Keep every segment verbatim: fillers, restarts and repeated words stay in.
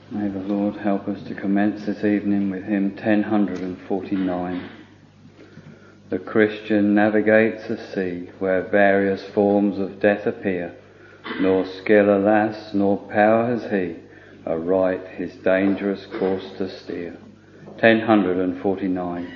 May the Lord help us to commence this evening with hymn ten forty-nine. The Christian navigates a sea where various forms of death appear, nor skill, alas, nor power has he, aright his dangerous course to steer. ten forty-nine.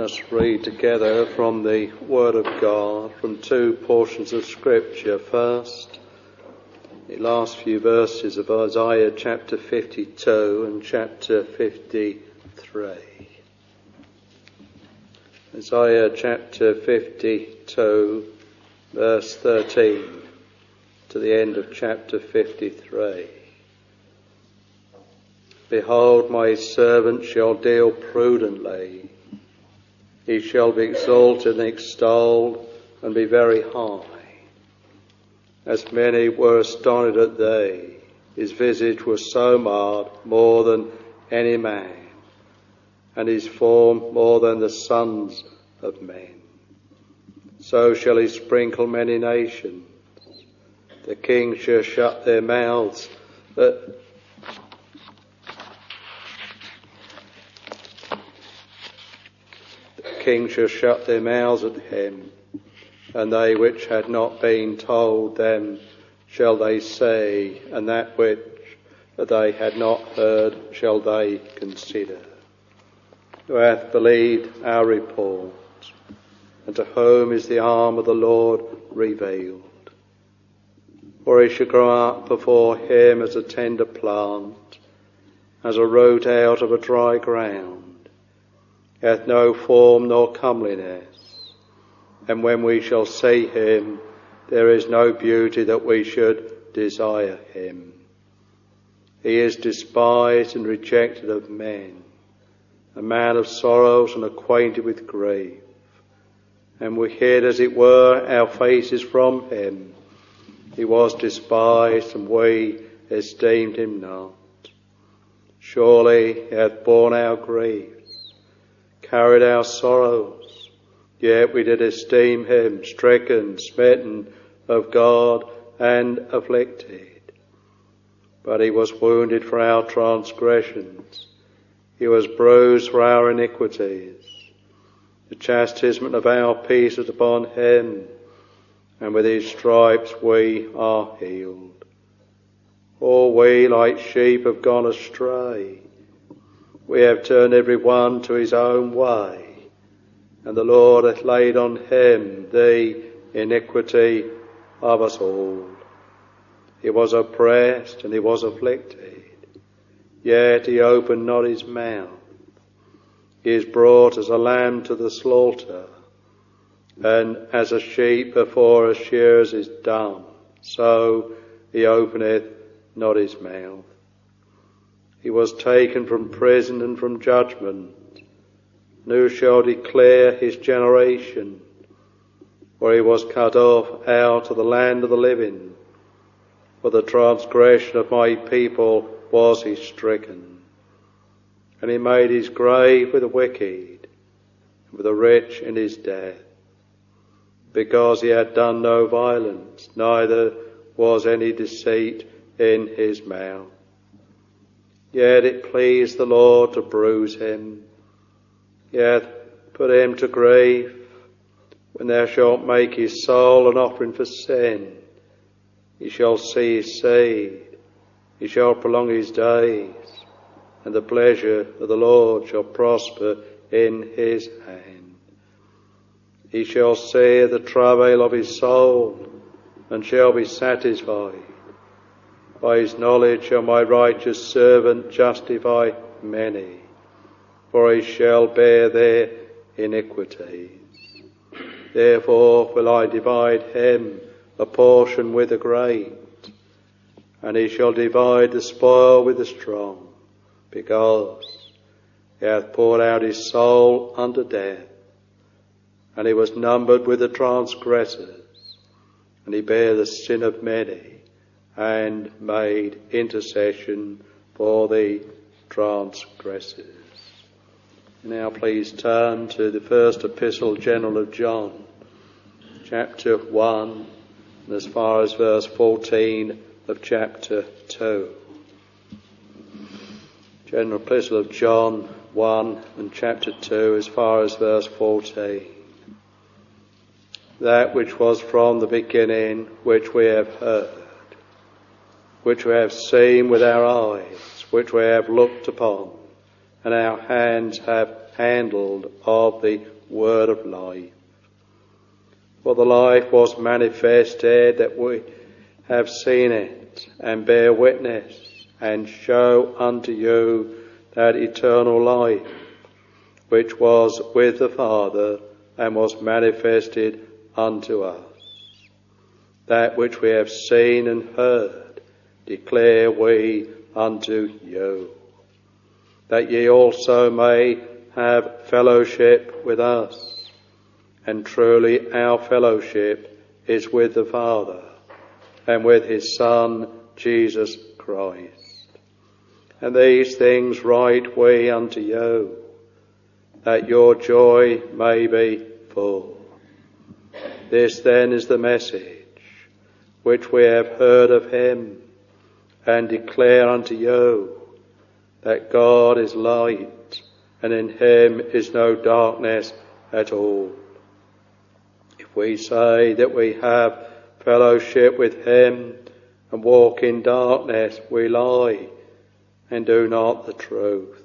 us read together from the Word of God, from two portions of Scripture. First, the last few verses of Isaiah chapter fifty-two and chapter fifty-three. Isaiah chapter fifty-two, verse thirteen, to the end of chapter fifty-three. Behold, my servant shall deal prudently. He shall be exalted and extolled and be very high. As many were astonished at thee, his visage was so marred more than any man, and his form more than the sons of men. So shall he sprinkle many nations. The kings shall shut their mouths, that kings shall shut their mouths at him, and they which had not been told them shall they say, and that which they had not heard shall they consider. Who hath believed our report, and to whom is the arm of the Lord revealed? For he shall grow up before him as a tender plant, as a root out of a dry ground. Hath no form nor comeliness, and when we shall see him, there is no beauty that we should desire him. He is despised and rejected of men, a man of sorrows and acquainted with grief, and we hid, as it were, our faces from him. He was despised, and we esteemed him not. Surely he hath borne our griefs, carried our sorrows, yet we did esteem him stricken, smitten of God, and afflicted. But he was wounded for our transgressions, he was bruised for our iniquities. The chastisement of our peace is upon him, and with his stripes we are healed. All we like sheep have gone astray. We have turned every one to his own way, and the Lord hath laid on him the iniquity of us all. He was oppressed and he was afflicted, yet he opened not his mouth. He is brought as a lamb to the slaughter, and as a sheep before her shearers is dumb, so he openeth not his mouth. He was taken from prison and from judgment. And who shall declare his generation? For he was cut off out of the land of the living. For the transgression of my people was he stricken. And he made his grave with the wicked, and with the rich in his death. Because he had done no violence, neither was any deceit in his mouth. Yet it pleased the Lord to bruise him. Yet put him to grief. When thou shalt make his soul an offering for sin, he shall see his seed. He shall prolong his days, and the pleasure of the Lord shall prosper in his hand. He shall see the travail of his soul, and shall be satisfied. By his knowledge shall my righteous servant justify many, for he shall bear their iniquities. Therefore will I divide him a portion with the great, and he shall divide the spoil with the strong, because he hath poured out his soul unto death, and he was numbered with the transgressors, and he bare the sin of many, and made intercession for the transgressors. Now please turn to the first epistle general of John, chapter one, and as far as verse fourteen of chapter two. General epistle of John one and chapter two as far as verse fourteen. That which was from the beginning, which we have heard, which we have seen with our eyes, which we have looked upon, and our hands have handled of the word of life. For the life was manifested, that we have seen it, and bear witness, and show unto you that eternal life, which was with the Father, and was manifested unto us. That which we have seen and heard, declare we unto you, that ye also may have fellowship with us. And truly our fellowship is with the Father, and with his Son, Jesus Christ. And these things write we unto you, that your joy may be full. This then is the message which we have heard of him, and declare unto you, that God is light, and in him is no darkness at all. If we say that we have fellowship with him, and walk in darkness, we lie, and do not the truth.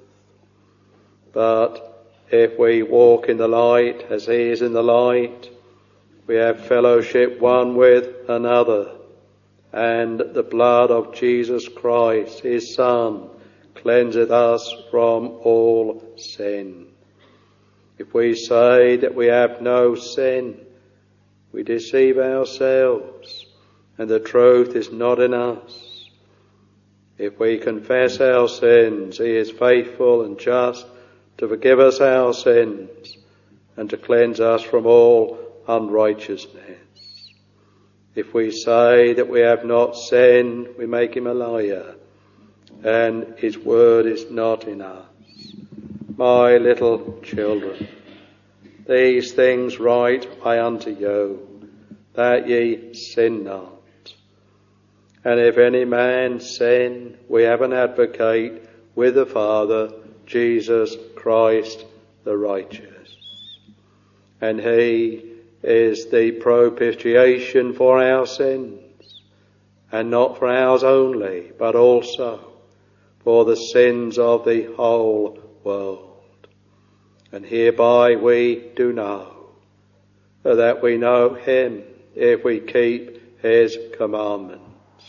But if we walk in the light, as he is in the light, we have fellowship one with another, and the blood of Jesus Christ, his Son, cleanseth us from all sin. If we say that we have no sin, we deceive ourselves, and the truth is not in us. If we confess our sins, he is faithful and just to forgive us our sins, and to cleanse us from all unrighteousness. If we say that we have not sinned, we make him a liar, and his word is not in us. My little children, these things write I unto you, that ye sin not. And if any man sin, we have an advocate with the Father, Jesus Christ the righteous. And he is the propitiation for our sins, and not for ours only, but also for the sins of the whole world. And hereby we do know that we know him, if we keep his commandments.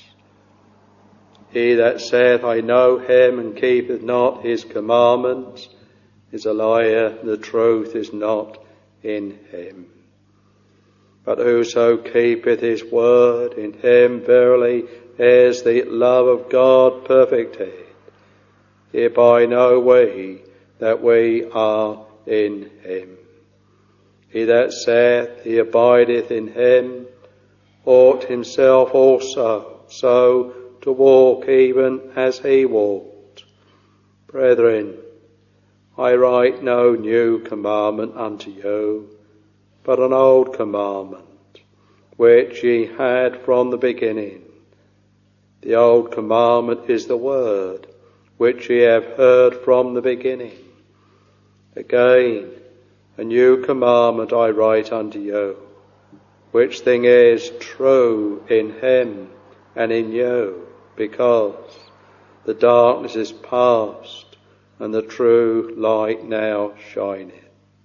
He that saith, I know him, and keepeth not his commandments, is a liar, the truth is not in him. But whoso keepeth his word, in him verily is the love of God perfected. Hereby know we that we are in him. He that saith he abideth in him ought himself also so to walk even as he walked. Brethren, I write no new commandment unto you, but an old commandment, which ye had from the beginning. The old commandment is the word, which ye have heard from the beginning. Again, a new commandment I write unto you, which thing is true in him and in you, because the darkness is past, and the true light now shineth.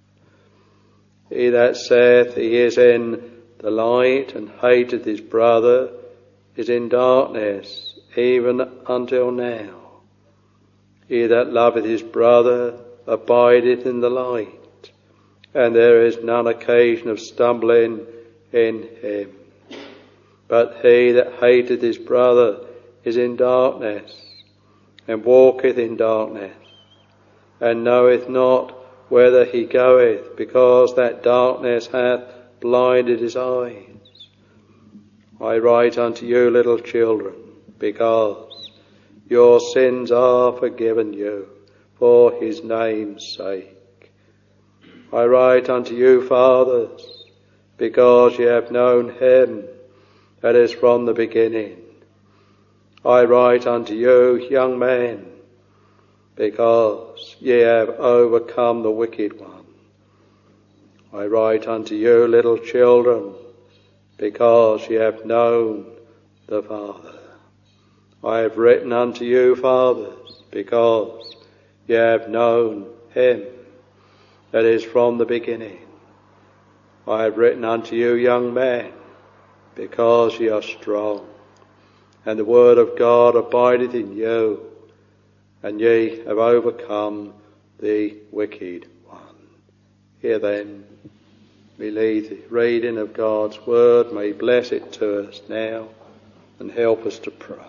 He that saith he is in the light, and hateth his brother, is in darkness, even until now. He that loveth his brother abideth in the light, and there is none occasion of stumbling in him. But he that hateth his brother is in darkness, and walketh in darkness, and knoweth not whither he goeth, because that darkness hath blinded his eyes. I write unto you, little children, because your sins are forgiven you for his name's sake. I write unto you, fathers, because ye have known him that is from the beginning. I write unto you, young men, because ye have overcome the wicked one. I write unto you, little children, because ye have known the Father. I have written unto you, fathers, because ye have known him. that is from the beginning. I have written unto you, young men, because ye are strong, and the word of God abideth in you, and ye have overcome the wicked one. Here then, we leave the reading of God's word. May He bless it to us now and help us to pray.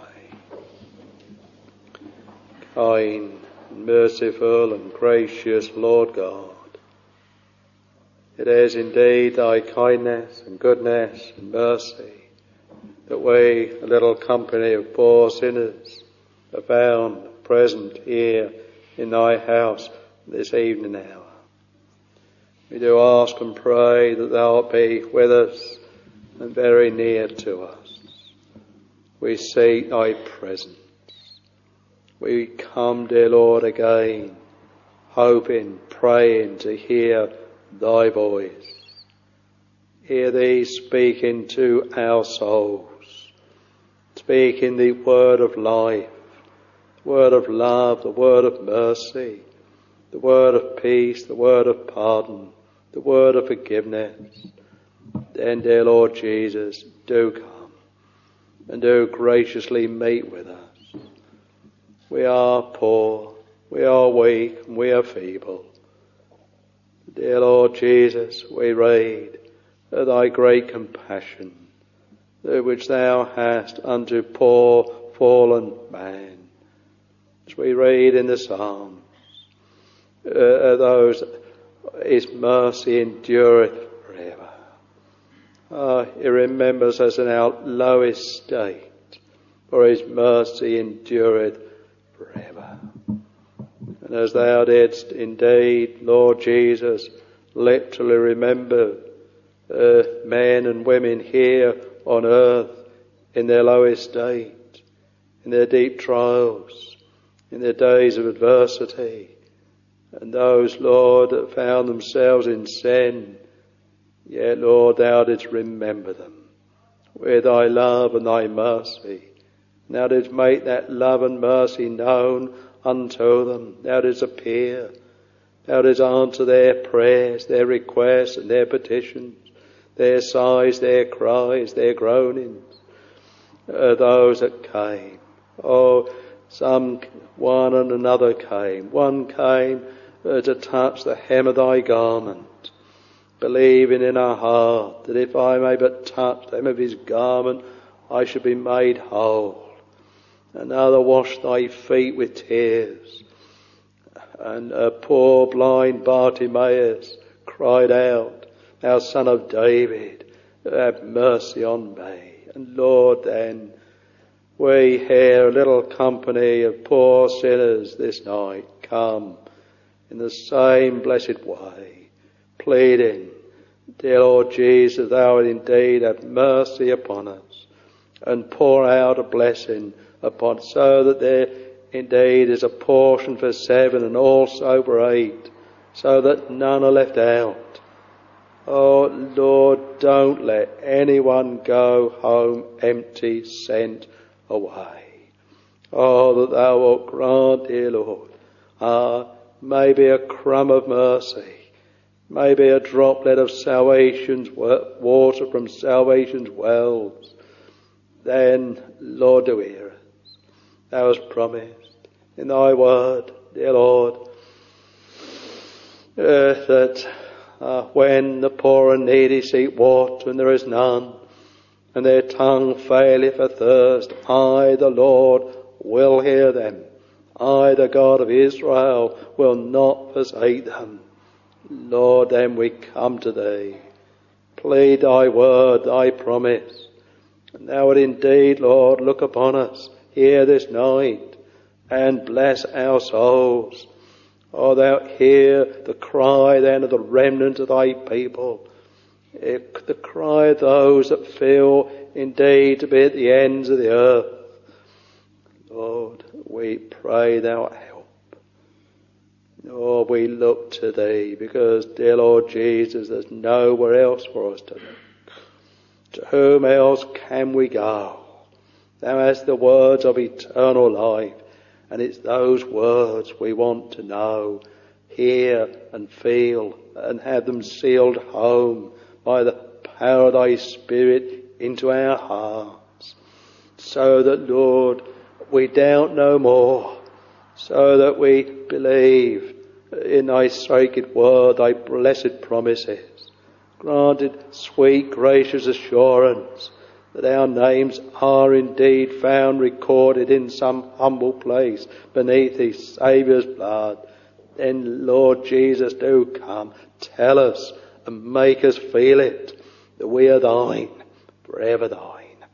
Kind, and merciful and gracious Lord God, it is indeed thy kindness and goodness and mercy that we, a little company of poor sinners, are found present here in thy house this evening hour. We do ask and pray that thou wilt be with us and very near to us. We seek thy presence. We come, dear Lord, again, hoping, praying to hear thy voice. Hear thee speaking to our souls, speaking the word of life, the word of love, the word of mercy, the word of peace, the word of pardon, the word of forgiveness. Then, dear Lord Jesus, do come and do graciously meet with us. We are poor, we are weak, and we are feeble. Dear Lord Jesus, we read of thy great compassion, which thou hast unto poor fallen man. As we read in the Psalms, uh, those, his mercy endureth forever. Uh, he remembers us in our lowest state, for his mercy endureth forever. And as thou didst indeed, Lord Jesus, literally remember uh, men and women here on earth in their lowest state, in their deep trials, in their days of adversity, and those, Lord, that found themselves in sin, yet, Lord, thou didst remember them with thy love and thy mercy. Thou didst make that love and mercy known unto them. Thou didst appear. Thou didst answer their prayers, their requests and their petitions, their sighs, their cries, their groanings. Uh, those that came. Oh, some, one and another came. One came uh, to touch the hem of thy garment, believing in our heart that if I may but touch the hem of his garment, I should be made whole. Another washed thy feet with tears. And a poor blind Bartimaeus cried out, Thou Son of David, have mercy on me. And Lord, then, we hear a little company of poor sinners this night come in the same blessed way, pleading, Dear Lord Jesus, thou wilt indeed have mercy upon us and pour out a blessing upon, so that there indeed is a portion for seven and also for eight, so that none are left out. Oh Lord, don't let anyone go home empty, sent away. Oh, that thou wilt grant, dear Lord, ah, maybe a crumb of mercy, maybe a droplet of salvation's water from salvation's wells. Then, Lord, do hear us. Thou hast promised in thy word, dear Lord, uh, that uh, when the poor and needy seek water and there is none, and their tongue faileth for thirst, I, the Lord, will hear them. I, the God of Israel, will not forsake them. Lord, then we come to thee. Plead thy word, thy promise. And thou wilt indeed, Lord, look upon us here this night and bless our souls. Oh, thou hear the cry then of the remnant of thy people, the cry of those that feel indeed to be at the ends of the earth. Lord, we pray thou help. Lord, we look to thee because, dear Lord Jesus, there's nowhere else for us to look. To whom else can we go? Thou hast the words of eternal life, and it's those words we want to know hear and feel and have them sealed home by the power of thy Spirit into our hearts, so that, Lord, we doubt no more, so that we believe in thy sacred word, thy blessed promises, granted sweet gracious assurance that our names are indeed found recorded in some humble place beneath his Saviour's blood. Then, Lord Jesus, do come, tell us and make us feel it, that we are thine, forever thine.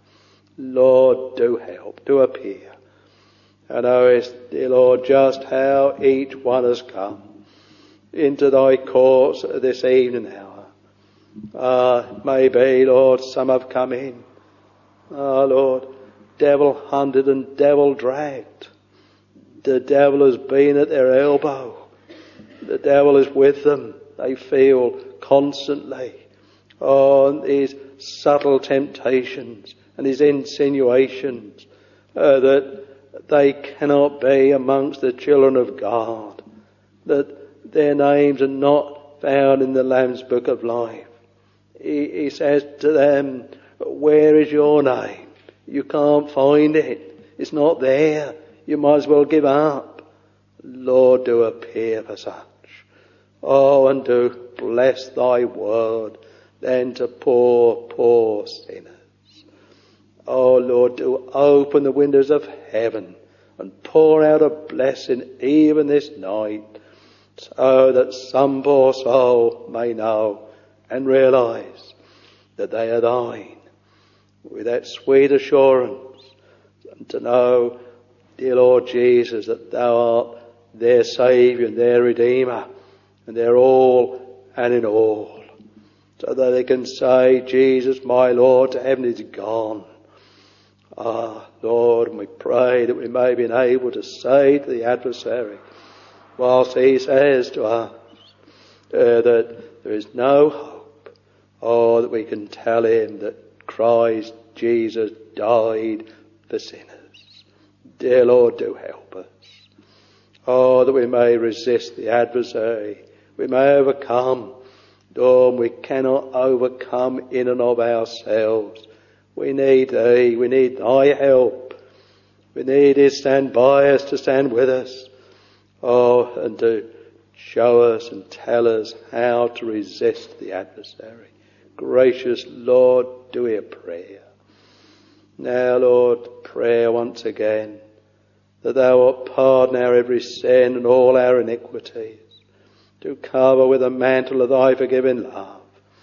Lord, do help, do appear. And knowest, dear Lord, just how each one has come into thy courts this evening hour. Ah, maybe, Lord, some have come in. Ah, Lord, devil hunted and devil dragged. The devil has been at their elbow. The devil is with them. They feel constantly on these subtle temptations and these insinuations uh, that they cannot be amongst the children of God, that their names are not found in the Lamb's Book of Life. He, he says to them, where is your name? You can't find it. It's not there. You might as well give up. Lord, do appear for such. Oh, and do bless thy word then to poor, poor sinners. Oh, Lord, do open the windows of heaven and pour out a blessing even this night, so that some poor soul may know and realise that they are thine, with that sweet assurance, and to know, dear Lord Jesus, that thou art their Saviour and their Redeemer, and their all and in all, so that they can say, Jesus, my Lord, to heaven is gone. Ah, Lord, and we pray that we may be able to say to the adversary, whilst he says to us uh, that there is no hope, oh, that we can tell him that Christ Jesus died for sinners. Dear Lord, do help us. Oh, that we may resist the adversary. We may overcome. Lord, we cannot overcome in and of ourselves. We need thee. We need thy help. We need thee to stand by us, to stand with us. Oh, and to show us and tell us how to resist the adversary. Gracious Lord, do hear prayer. Now, Lord, prayer once again, that thou wilt pardon our every sin and all our iniquities, to cover with a mantle of thy forgiving love.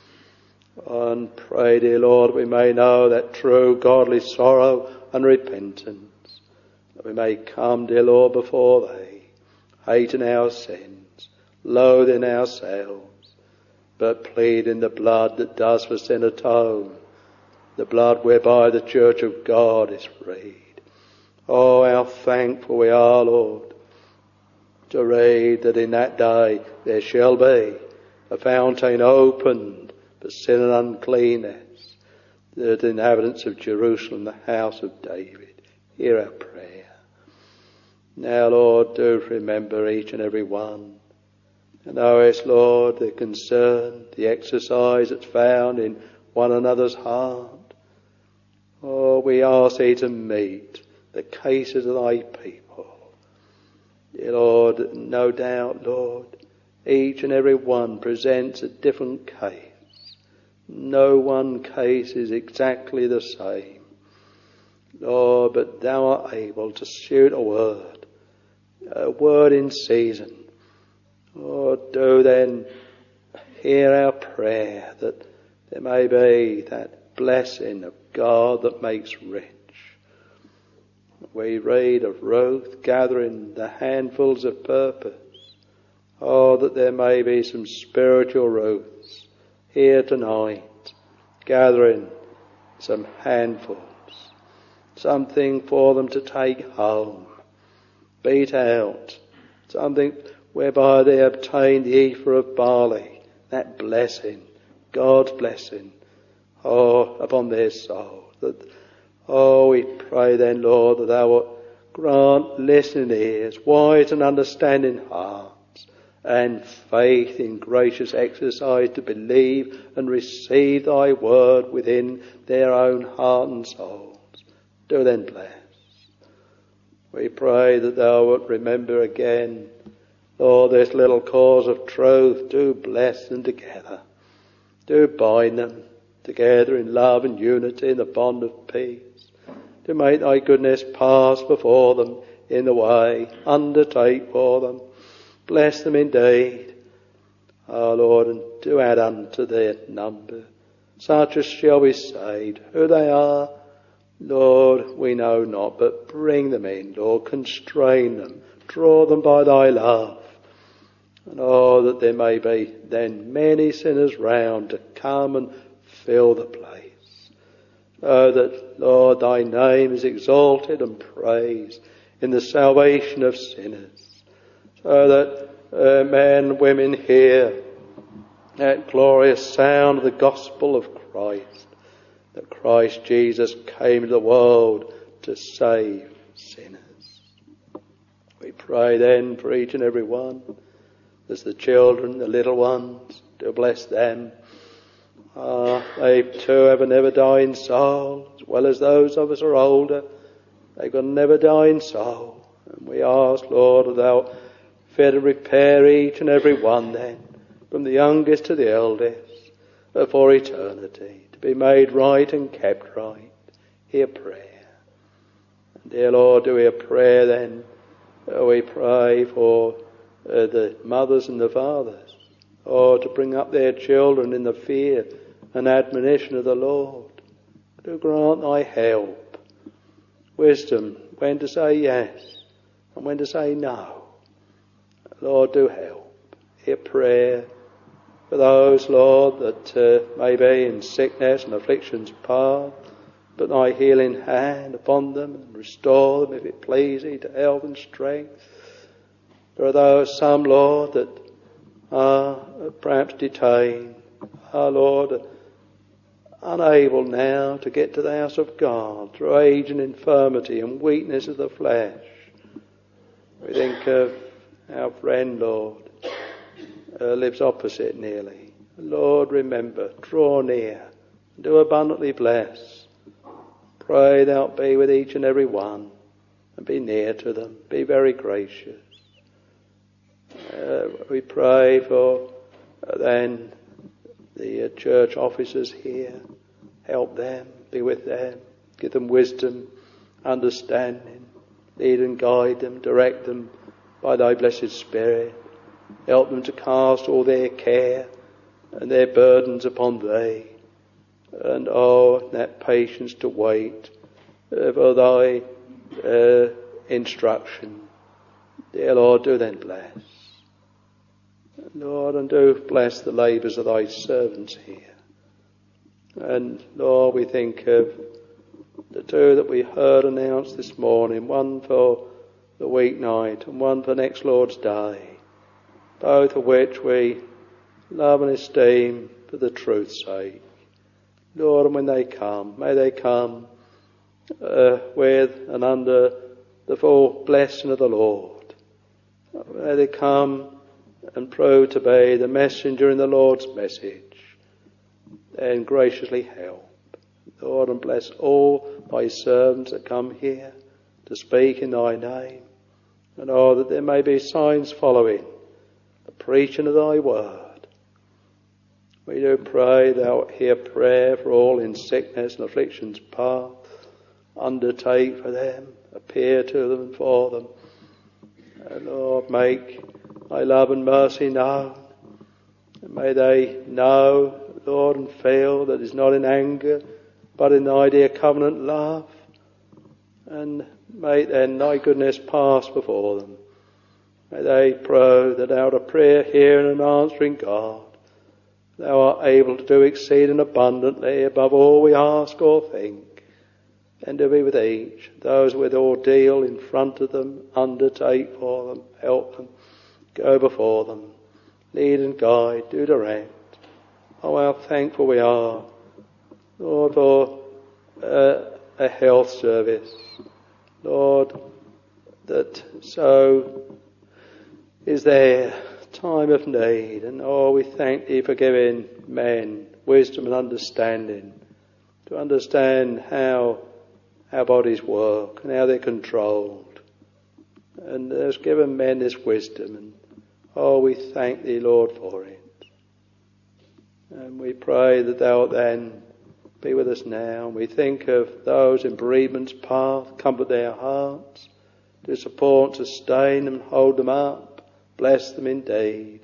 And pray, dear Lord, we may know that true godly sorrow and repentance, that we may come, dear Lord, before thee, hating our sins, loathing ourselves, but pleading the blood that does for sin atone, the blood whereby the church of God is freed. Oh, how thankful we are, Lord, to read that in that day there shall be a fountain opened for sin and uncleanness, that the inhabitants of Jerusalem, the house of David, hear our prayer. Now, Lord, do remember each and every one. And knowest, Lord, the concern, the exercise that's found in one another's heart. Oh, we ask thee to meet the cases of thy people. Dear Lord, no doubt, Lord, each and every one presents a different case. No one case is exactly the same. Lord, but thou art able to shoot a word, a word in season. Lord, do then hear our prayer, that there may be that blessing of God that makes rich. We read of Ruth gathering the handfuls of purpose. Oh, that there may be some spiritual Ruths here tonight, gathering some handfuls, something for them to take home, beat out, something whereby they obtain the ephah of barley, that blessing, God's blessing, oh, upon their soul. That, oh, we pray then, Lord, that thou wilt grant listening ears, wise and understanding hearts, and faith in gracious exercise to believe and receive thy word within their own heart and souls. Do then bless. We pray that thou wilt remember again, Lord, this little cause of truth. Do bless them together. Do bind them together in love and unity in the bond of peace. To make thy goodness pass before them in the way. Undertake for them. Bless them indeed. O Lord, and do add unto their number such as shall be saved. Who they are, Lord, we know not, but bring them in, Lord, constrain them, draw them by thy love. And oh, that there may be then many sinners round to come and fill the place. Oh, that, Lord, thy name is exalted and praised in the salvation of sinners. So that uh, men and women hear that glorious sound of the gospel of Christ, that Christ Jesus came to the world to save sinners. We pray then for each and every one, as the children, the little ones, do bless them. Ah, they too have a never-dying soul, as well as those of us who are older. They've got a never-dying soul. And we ask, Lord, that thou fit and repair each and every one then, from the youngest to the eldest, for eternity, to be made right and kept right. Hear prayer. And dear Lord, do hear prayer then. We pray for uh, the mothers and the fathers, or to bring up their children in the fear and admonition of the Lord. Do grant thy help, wisdom when to say yes and when to say no. Lord, do help. Hear prayer for those, Lord, that uh, may be in sickness and affliction's path. Put thy healing hand upon them and restore them, if it please thee, to health and strength. There are those, some, Lord, that are perhaps detained, are, Lord, unable now to get to the house of God through age and infirmity and weakness of the flesh. We think of our friend, Lord, uh, lives opposite nearly. Lord, remember, draw near, do abundantly bless. Pray thou be with each and every one, and be near to them, be very gracious. Uh, we pray for uh, then the uh, church officers here. Help them, be with them, give them wisdom, understanding, lead and guide them, direct them by thy blessed Spirit. Help them to cast all their care and their burdens upon thee. And oh, that patience to wait uh, for thy uh, instruction. Dear Lord, do then bless. Lord, and do bless the labours of thy servants here. And Lord, we think of the two that we heard announced this morning, one for the weeknight and one for next Lord's Day, both of which we love and esteem for the truth's sake. Lord, and when they come, may they come uh, with and under the full blessing of the Lord. May they come and prove to be the messenger in the Lord's message, and graciously help. Lord, and bless all thy servants that come here to speak in thy name, and oh, that there may be signs following the preaching of thy word. We do pray thou hear prayer for all in sickness and affliction's path. Undertake for them, appear to them and for them. And Lord, make thy love and mercy known. And may they know, Lord, and feel that it's not in anger, but in thy dear covenant love. And may then thy goodness pass before them. May they prove that thou art a prayer hearing and answering God. Thou art able to do exceeding abundantly above all we ask or think. And to be with each, those with ordeal in front of them, undertake for them, help them, go before them, lead and guide, do direct. Oh, how thankful we are, Lord, for uh, a health service, Lord, that so is there time of need. And oh, we thank thee for giving men wisdom and understanding to understand how our bodies work and how they're controlled. And has given men this wisdom. And oh, we thank thee, Lord, for it. And we pray that thou wilt then be with us now. We think of those in bereavement's path, comfort their hearts, to support, sustain them, hold them up, bless them indeed.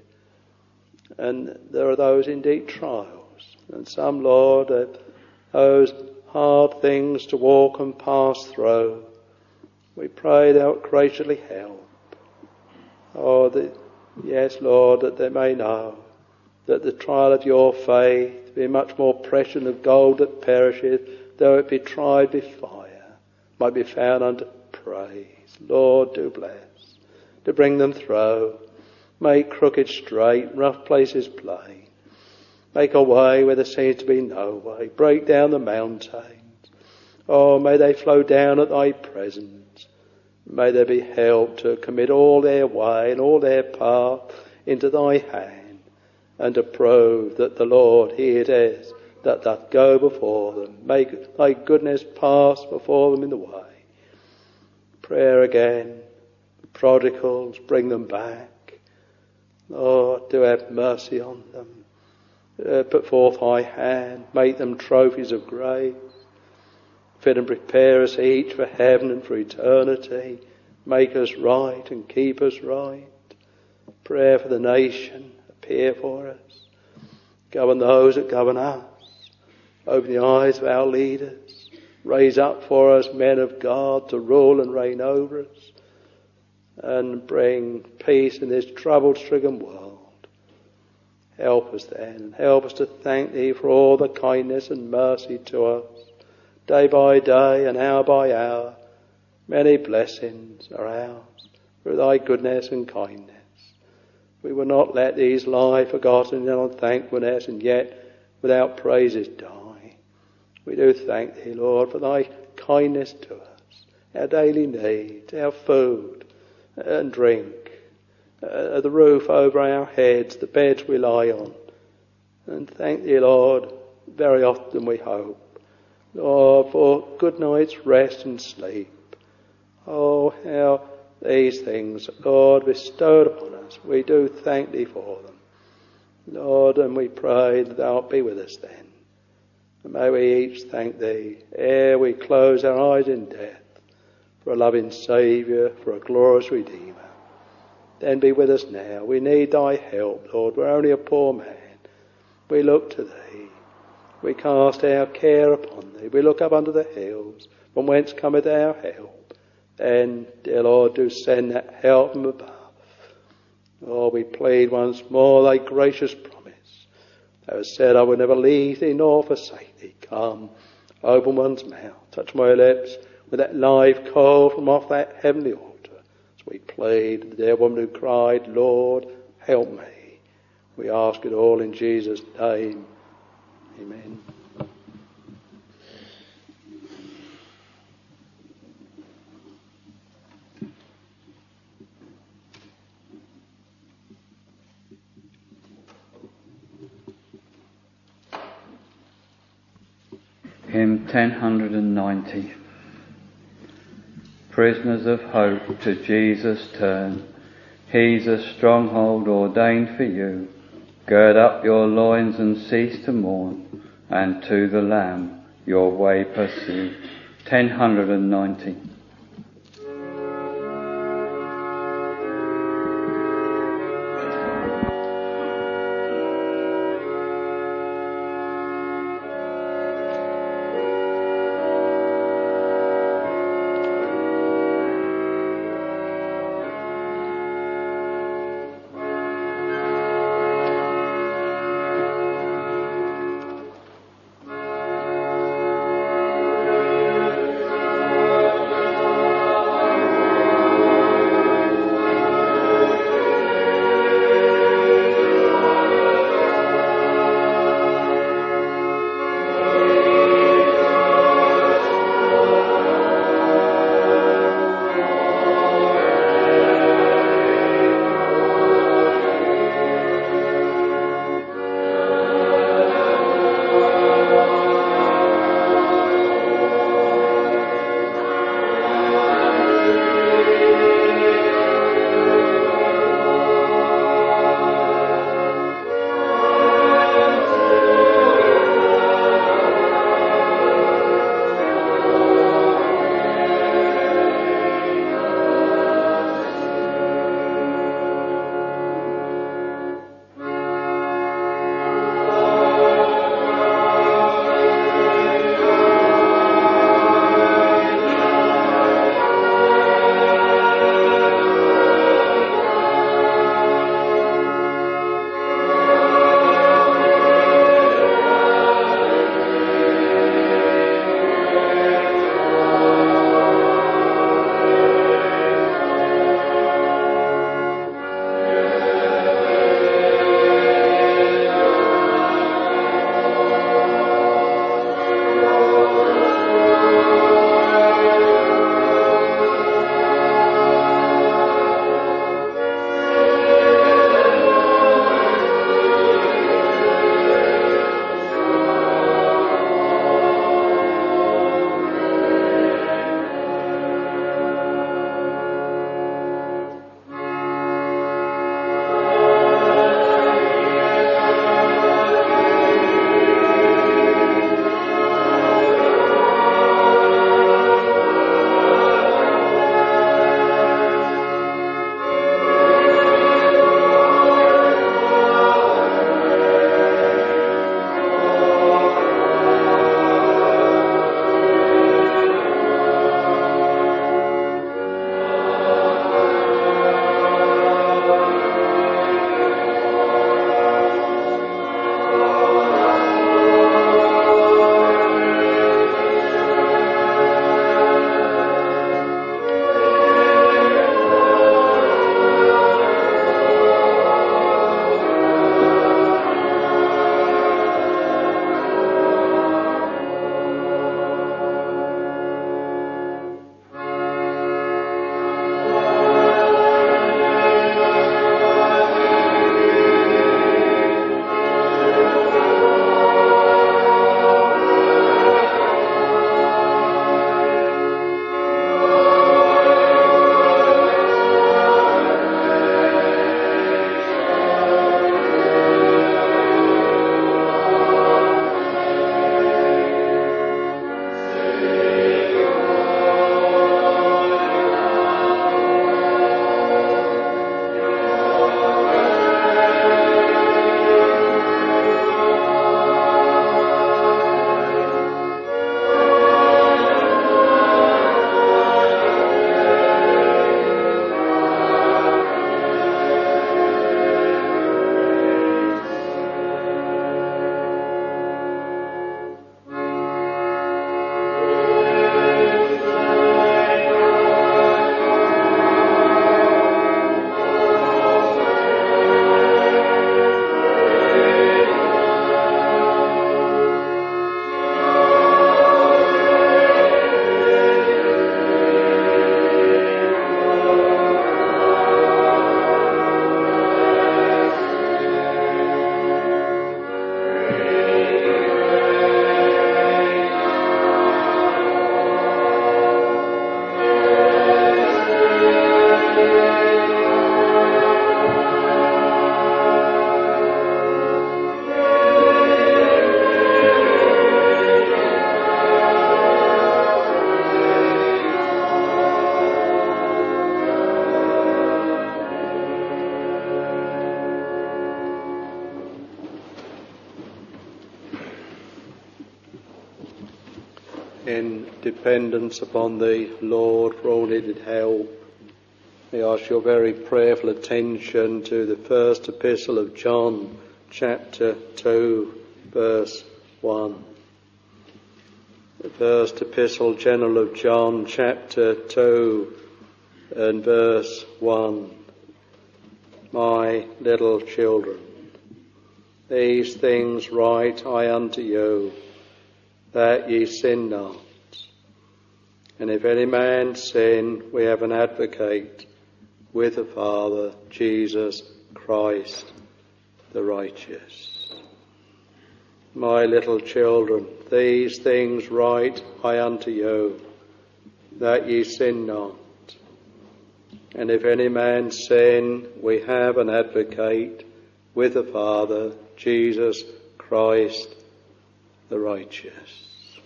And there are those in deep trials, and some, Lord, are those hard things to walk and pass through. We pray thou wilt graciously help. Oh, that, yes, Lord, that they may know that the trial of your faith be much more precious than of gold that perisheth, though it be tried by fire, might be found unto praise. Lord, do bless, to bring them through. Make crooked straight, rough places plain. Make a way where there seems to be no way. Break down the mountains. Oh, may they flow down at thy presence. May they be helped to commit all their way and all their path into thy hand, and to prove that the Lord, he it is that doth go before them. Make thy goodness pass before them in the way. Prayer again. Prodigals, bring them back. Lord, do have mercy on them. Uh, put forth thy hand. Make them trophies of grace. Fit and prepare us each for heaven and for eternity. Make us right and keep us right. Prayer for the nation. Appear for us. Govern those that govern us. Open the eyes of our leaders. Raise up for us men of God to rule and reign over us. And bring peace in this trouble-stricken world. Help us then, and help us to thank thee for all the kindness and mercy to us, day by day and hour by hour. Many blessings are ours through thy goodness and kindness. We will not let these lie forgotten in unthankfulness, and yet without praises die. We do thank thee, Lord, for thy kindness to us, our daily needs, our food and drink, uh, the roof over our heads, the beds we lie on. And thank thee, Lord, very often we hope, Lord, for good night's rest and sleep. Oh, how these things, Lord, bestowed upon us, we do thank thee for them. Lord, and we pray that thou wilt be with us then. And may we each thank thee ere we close our eyes in death, for a loving Saviour, for a glorious Redeemer. Then be with us now. We need thy help, Lord. We're only a poor man. We look to thee. We cast our care upon thee. We look up unto the hills, from whence cometh our help. Then, dear Lord, do send that help from above. Oh, we plead once more thy gracious promise. Thou hast said, I will never leave thee nor forsake thee. Come, open one's mouth, touch my lips with that live coal from off that heavenly altar. As we plead, the dear woman who cried, Lord, help me. We ask it all in Jesus' name. Amen. Hymn ten ninety. Prisoners of hope, to Jesus turn. He's a stronghold ordained for you. Gird up your loins and cease to mourn, and to the Lamb your way pursue. ten ninety. in dependence upon the Lord for all needed help, may I ask your very prayerful attention to the first epistle of John, chapter two, verse one. The first epistle general of John, chapter two, and verse one. My little children, these things write I unto you, that ye sin not. And if any man sin, we have an advocate with the Father, Jesus Christ the righteous. My little children, these things write I unto you, that ye sin not. And if any man sin, we have an advocate with the Father, Jesus Christ the righteous.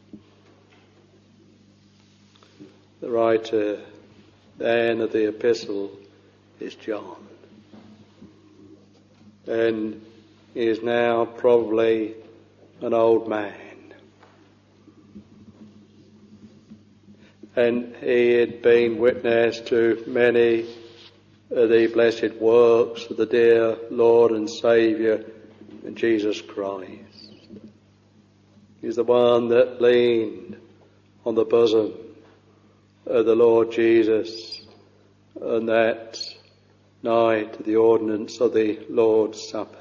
The writer then of the epistle is John. And he is now probably an old man. And he had been witness to many of the blessed works of the dear Lord and Saviour, Jesus Christ. He's the one that leaned on the bosom of the Lord Jesus on that night of the ordinance of the Lord's Supper.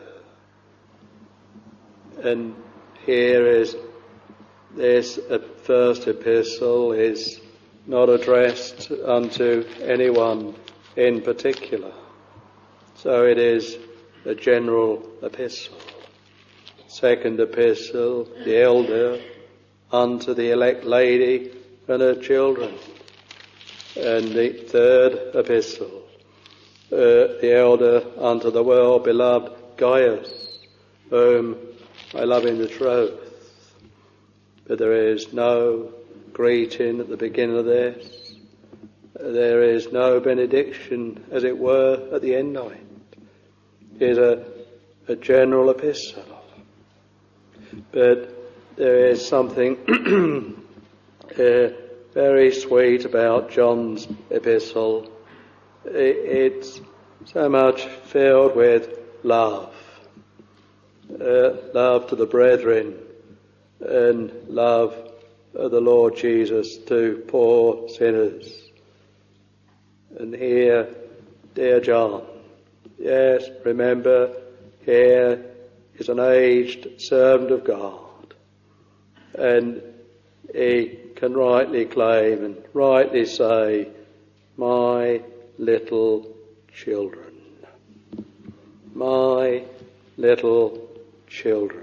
And here is this first epistle is not addressed unto anyone in particular. So it is a general epistle. Second epistle, the elder unto the elect lady and her children. And the third epistle, uh, the elder unto the well-beloved Gaius, whom I love in the truth. But there is no greeting at the beginning of this. There is no benediction, as it were, at the end of it. It is a, a general epistle. But there is something uh, very sweet about John's epistle. It's so much filled with love. Uh, love to the brethren and love of the Lord Jesus to poor sinners. And here, dear John, yes, remember, here is an aged servant of God, and he can rightly claim and rightly say, my little children, my little children.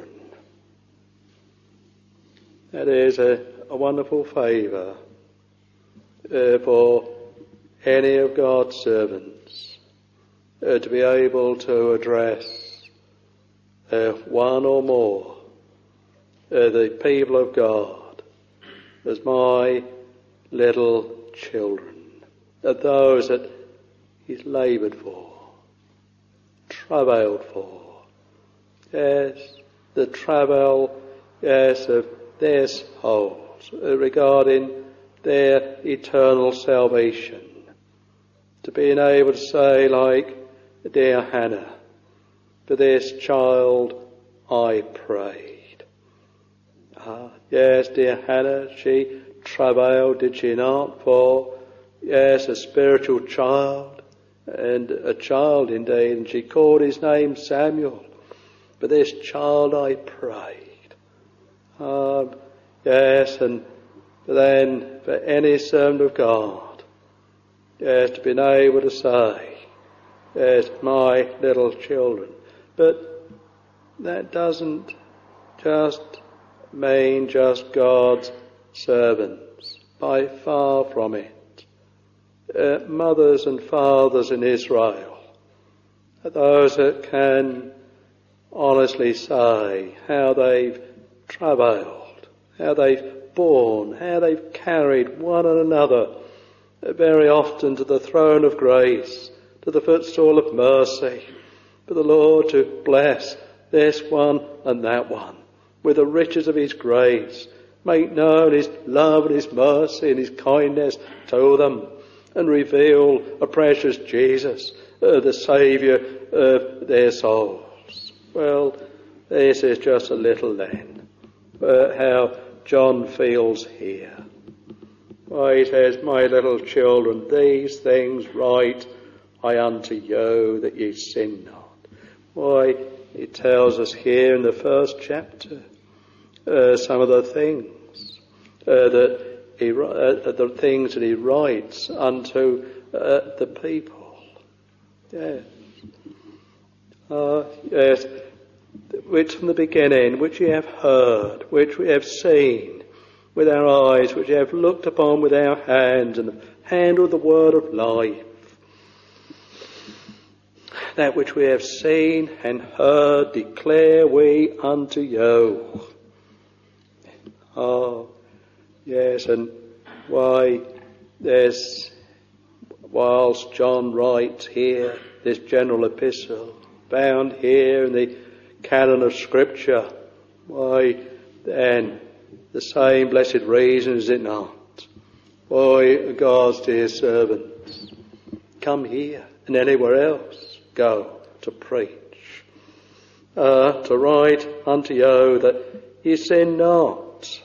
That is a, a wonderful favour uh, for any of God's servants uh, to be able to address uh, one or more uh, the people of God as my little children, that those that he's laboured for, travailed for. Yes, the travail, yes, of their souls uh, regarding their eternal salvation. To being able to say, like dear Hannah, for this child I prayed. Ah, yes, dear Hannah, she travailed, did she not, for, yes, a spiritual child, and a child indeed, and she called his name Samuel. For this child I prayed. Um, yes, and then for any servant of God, yes, to be able to say, yes, my little children. But that doesn't just mean just God's servants. By far from it. Uh, mothers and fathers in Israel are those that can honestly say how they've travailed, how they've borne, how they've carried one and another very often to the throne of grace, to the footstool of mercy, for the Lord to bless this one and that one with the riches of his grace make known his love and his mercy and his kindness to them, and reveal a precious Jesus, uh, the Saviour of their souls. Well, this is just a little then, uh, how John feels here. Why, he says, my little children, these things write I unto you, that ye sin not. Why, he tells us here in the first chapter uh, some of the things uh, that he uh, the things that he writes unto uh, the people. Yes, uh, yes, which from the beginning, which ye have heard, which we have seen with our eyes, which we have looked upon with our hands, and handled the word of life. That which we have seen and heard declare we unto you. Oh, yes, and why there's, whilst John writes here, this general epistle, bound here in the canon of Scripture, why then the same blessed reason, is it not? Why God's dear servants come here and anywhere else go to preach, uh, to write unto you that ye sin not.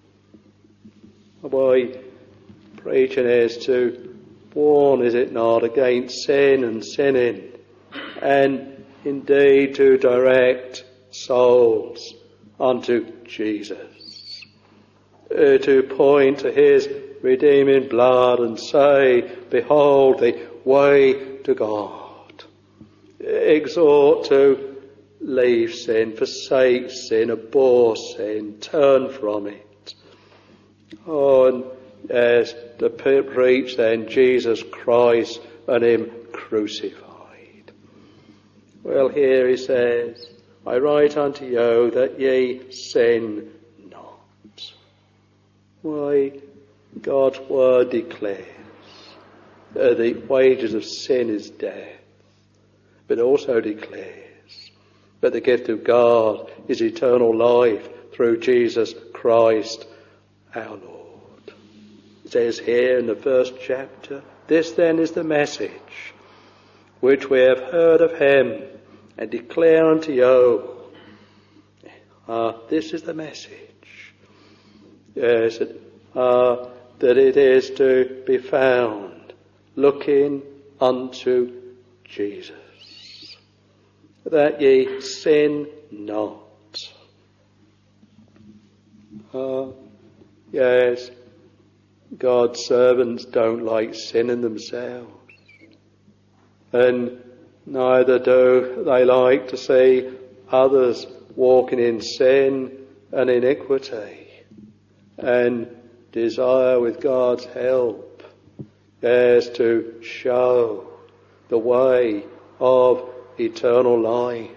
Why, preaching is to warn, is it not, against sin and sinning, and indeed to direct souls unto Jesus, uh, to point to his redeeming blood and say, behold the way to God. Exhort to leave sin, forsake sin, abhor sin, turn from it. Oh, and yes, to preach then Jesus Christ and him crucified. Well, here he says, I write unto you that ye sin not. Why, God's word declares uh, the wages of sin is death, but also declares that the gift of God is eternal life through Jesus Christ our Lord. It says here in the first chapter, this then is the message which we have heard of him and declare unto you. Uh, this is the message. Yes, uh, that it is to be found looking unto Jesus, that ye sin not. Uh, yes, God's servants don't like sinning themselves, and neither do they like to see others walking in sin and iniquity, and desire with God's help, yes, to show the way of eternal life.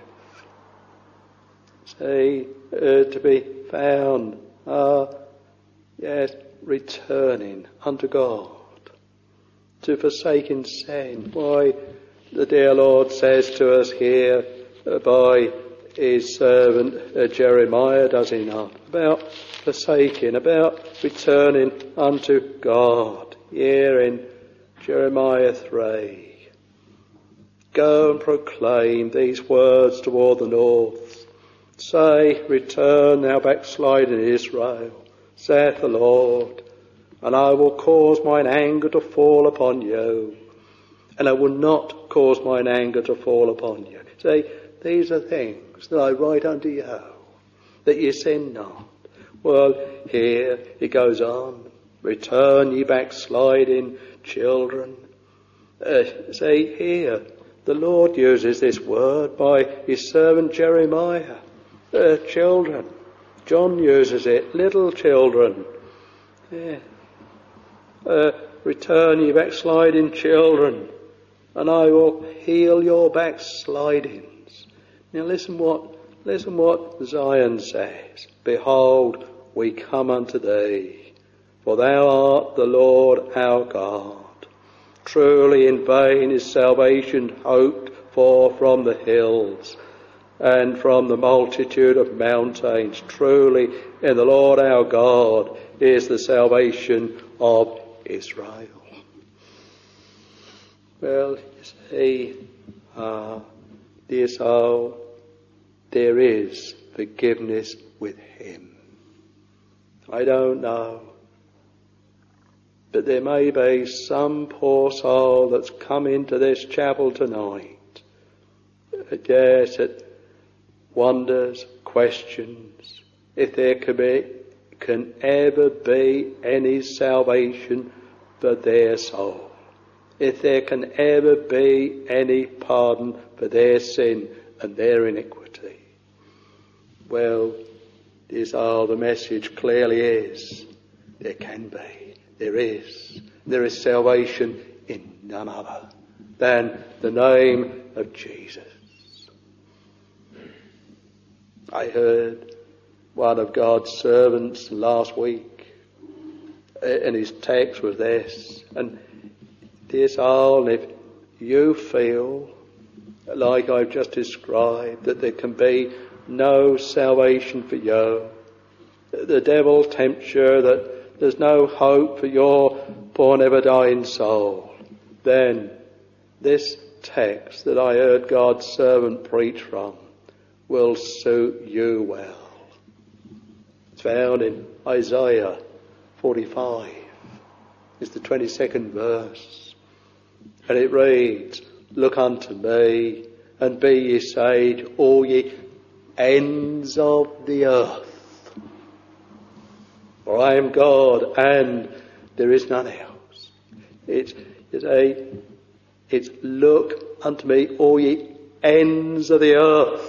See, uh, to be found, uh, yes, returning unto God, to forsaking sin. Why, the dear Lord says to us here uh, by his servant uh, Jeremiah, does he not, about forsaking, about returning unto God, here in Jeremiah three. Go and proclaim these words toward the north. Say, return thou backsliding Israel, saith the Lord, and I will cause mine anger to fall upon you, and I will not cause mine anger to fall upon you. Say, these are things that I write unto you, that ye sin not. Well, here he goes on, return ye backsliding children. Uh, say here, the Lord uses this word by his servant Jeremiah. Uh, children. John uses it, little children. Yeah. Uh, return ye backsliding children, and I will heal your backslidings. Now listen what, listen what Zion says. Behold, we come unto thee, for thou art the Lord our God. Truly in vain is salvation hoped for from the hills. and from the multitude of mountains. Truly, in the Lord our God is the salvation of Israel. Well, you see, ah, dear soul, there is forgiveness with him. I don't know, but there may be some poor soul that's come into this chapel tonight. Yes, it wonders, questions, if there can, be, can ever be any salvation for their soul. If there can ever be any pardon for their sin and their iniquity. Well, this all the message clearly is. There can be. There is. There is salvation in none other than the name of Jesus. I heard one of God's servants last week, and his text was this. And this all, if you feel like I've just described, that there can be no salvation for you, the devil tempts you that there's no hope for your poor never dying soul, then this text that I heard God's servant preach from will suit you well. It's found in Isaiah forty-five. It's the twenty-second verse. And it reads, "Look unto me, and be ye saved, all ye ends of the earth. For I am God, and there is none else." It's, it's a, it's look unto me, all ye ends of the earth.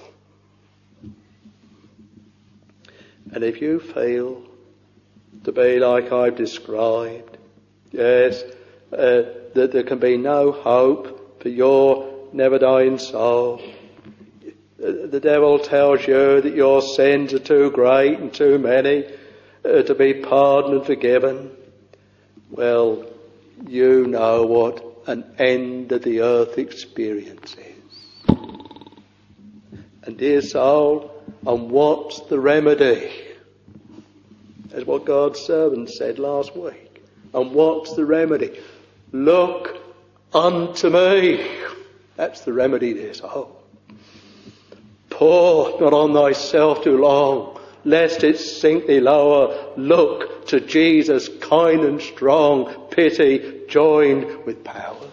And if you feel to be like I've described, yes, uh, that there can be no hope for your never dying soul, the devil tells you that your sins are too great and too many uh, to be pardoned and forgiven. Well, you know what an end of the earth experience is. And dear soul, and what's the remedy? That's what God's servant said last week. And what's the remedy? Look unto me. That's the remedy, dear soul. Pour not on thyself too long, lest it sink thee lower. Look to Jesus, kind and strong, pity joined with power.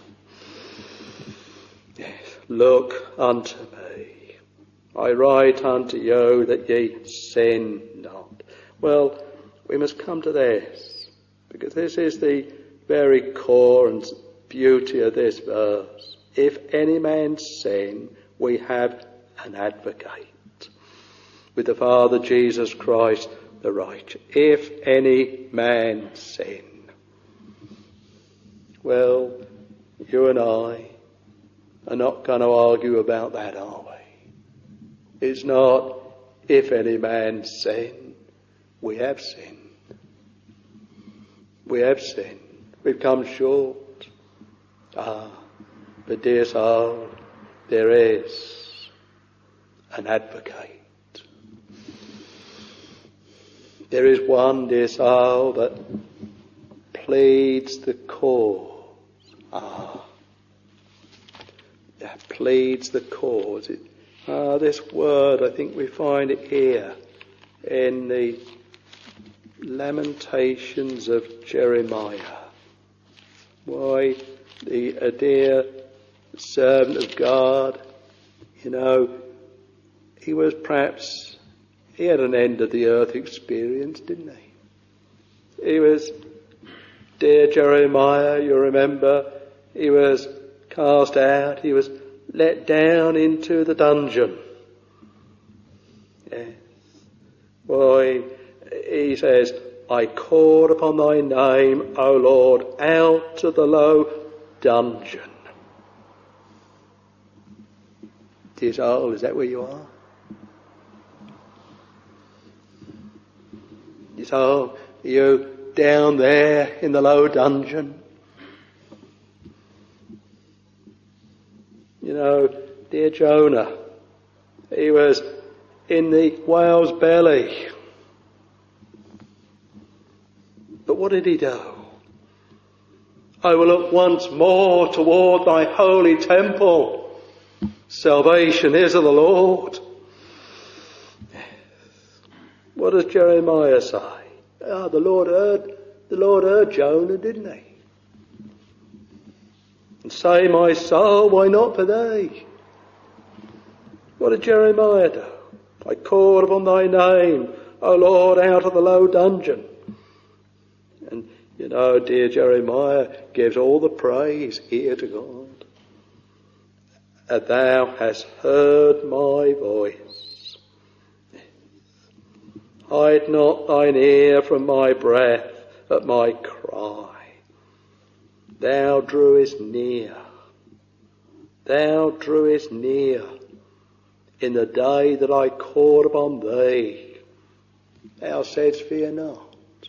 Yes, look unto me. I write unto you that ye sin not. Well, we must come to this, because this is the very core and beauty of this verse. If any man sin, we have an advocate with the Father, Jesus Christ the righteous. If any man sin. Well, you and I are not going to argue about that, are we? It's not if any man sin. We have sinned. We have sinned. We've come short. Ah, but dear soul, there is an advocate. There is one, dear soul, that pleads the cause. Ah, that pleads the cause. It, ah, this word, I think we find it here in the Lamentations of Jeremiah. Why, the a dear servant of God, you know, he was perhaps, he had an end of the earth experience, didn't he? He was, dear Jeremiah, you remember, he was cast out, he was let down into the dungeon. Yes. Why, he says, I called upon thy name, O Lord, out of the low dungeon. Dear soul, is that where you are? Dear soul, are you down there in the low dungeon? You know, dear Jonah, He was in the whale's belly. But what did he do? I will look once more toward thy holy temple. Salvation is of the Lord. What does Jeremiah say? Ah, the Lord heard, the Lord heard Jonah, didn't he? And say, my soul, why not for thee? What did Jeremiah do? I called upon thy name, O Lord, out of the low dungeon. And you know, dear Jeremiah gives all the praise here to God. And thou hast heard my voice. Hide not thine ear from my breath at my cry. Thou drewest near. Thou drewest near in the day that I called upon thee. Thou saidst, fear not.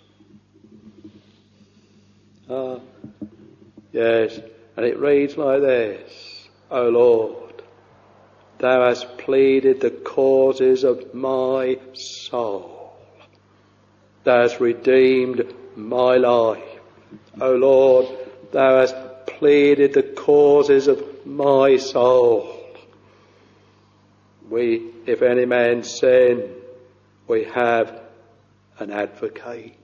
Ah, yes, and it reads like this. O Lord, thou hast pleaded the causes of my soul. Thou hast redeemed my life. O Lord, thou hast pleaded the causes of my soul. We, if any man sin, we have an advocate.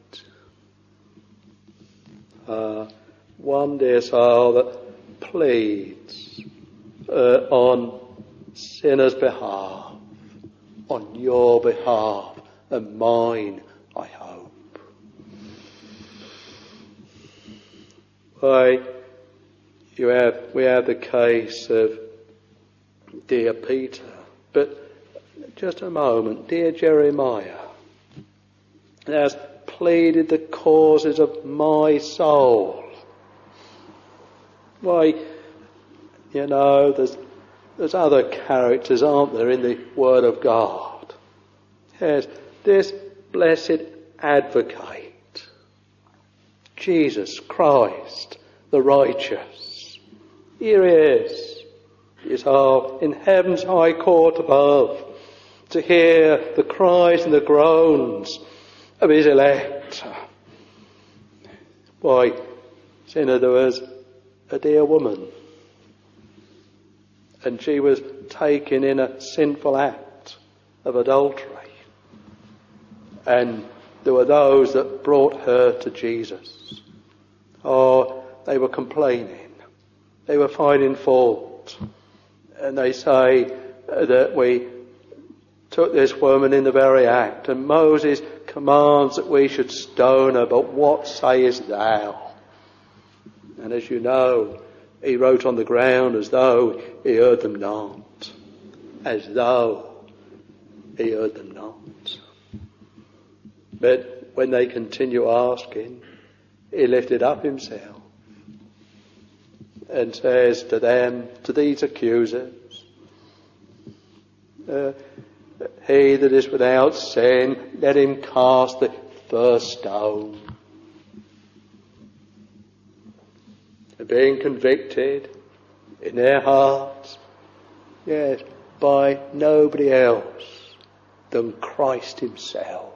Uh, one dear soul that pleads uh, on sinners' behalf, on your behalf and mine, I hope. Why, you have, we have the case of dear Peter, but just a moment, dear Jeremiah, has pleaded the causes of my soul. Why, you know, there's there's other characters, aren't there, in the Word of God? Yes, this blessed advocate, Jesus Christ, the righteous. Here he is. He is in heaven's high court above to hear the cries and the groans of his elect. Why, sinner, there was a dear woman, and she was taken in a sinful act of adultery, and there were those that brought her to Jesus. Oh, they were complaining, they were finding fault, and they say that we took this woman in the very act, and Moses commands that we should stone her, but what sayest thou? And as you know, he wrote on the ground as though he heard them not. As though he heard them not. But when they continue asking, he lifted up himself and says to them, to these accusers, uh, he that is without sin, let him cast the first stone. And being convicted in their hearts, yes, by nobody else than Christ himself.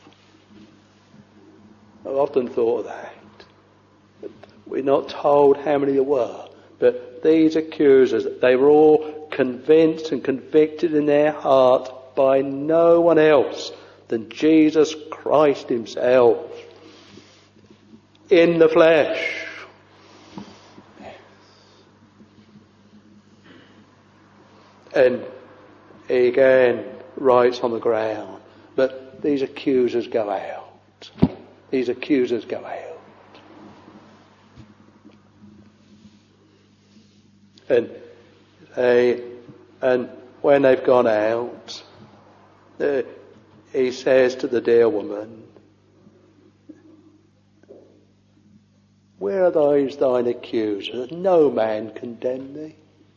I've often thought of that. We're not told how many there were, but these accusers, they were all convinced and convicted in their heart by no one else than Jesus Christ himself in the flesh. And he again writes on the ground, but these accusers go out. These accusers go out. And they, and when they've gone out, uh, he says to the dear woman, where are those thine accusers? No man condemn thee.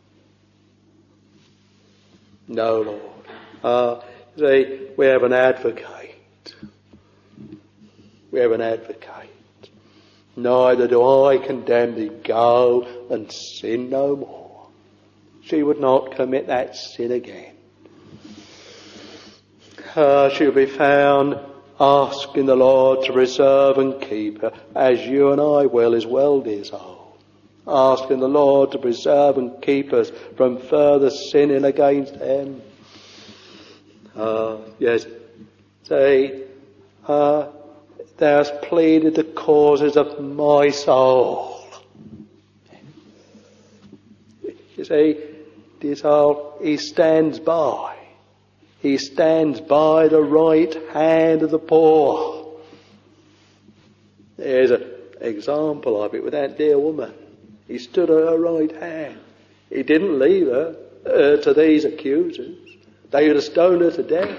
No, Lord. Uh, see, we have an advocate. We have an advocate. Neither do I condemn thee. Go and sin no more. She would not commit that sin again. uh, she'll be found asking the Lord to preserve and keep her, as you and I will as well, dear soul. Asking the Lord to preserve and keep us from further sinning against Him. Uh, yes, say, uh, thou hast pleaded the causes of my soul. You see, dear soul, He stands by. He stands by the right hand of the poor. There's an example of it with that dear woman. He stood at her right hand. He didn't leave her uh, to these accusers. They would have stoned her to death.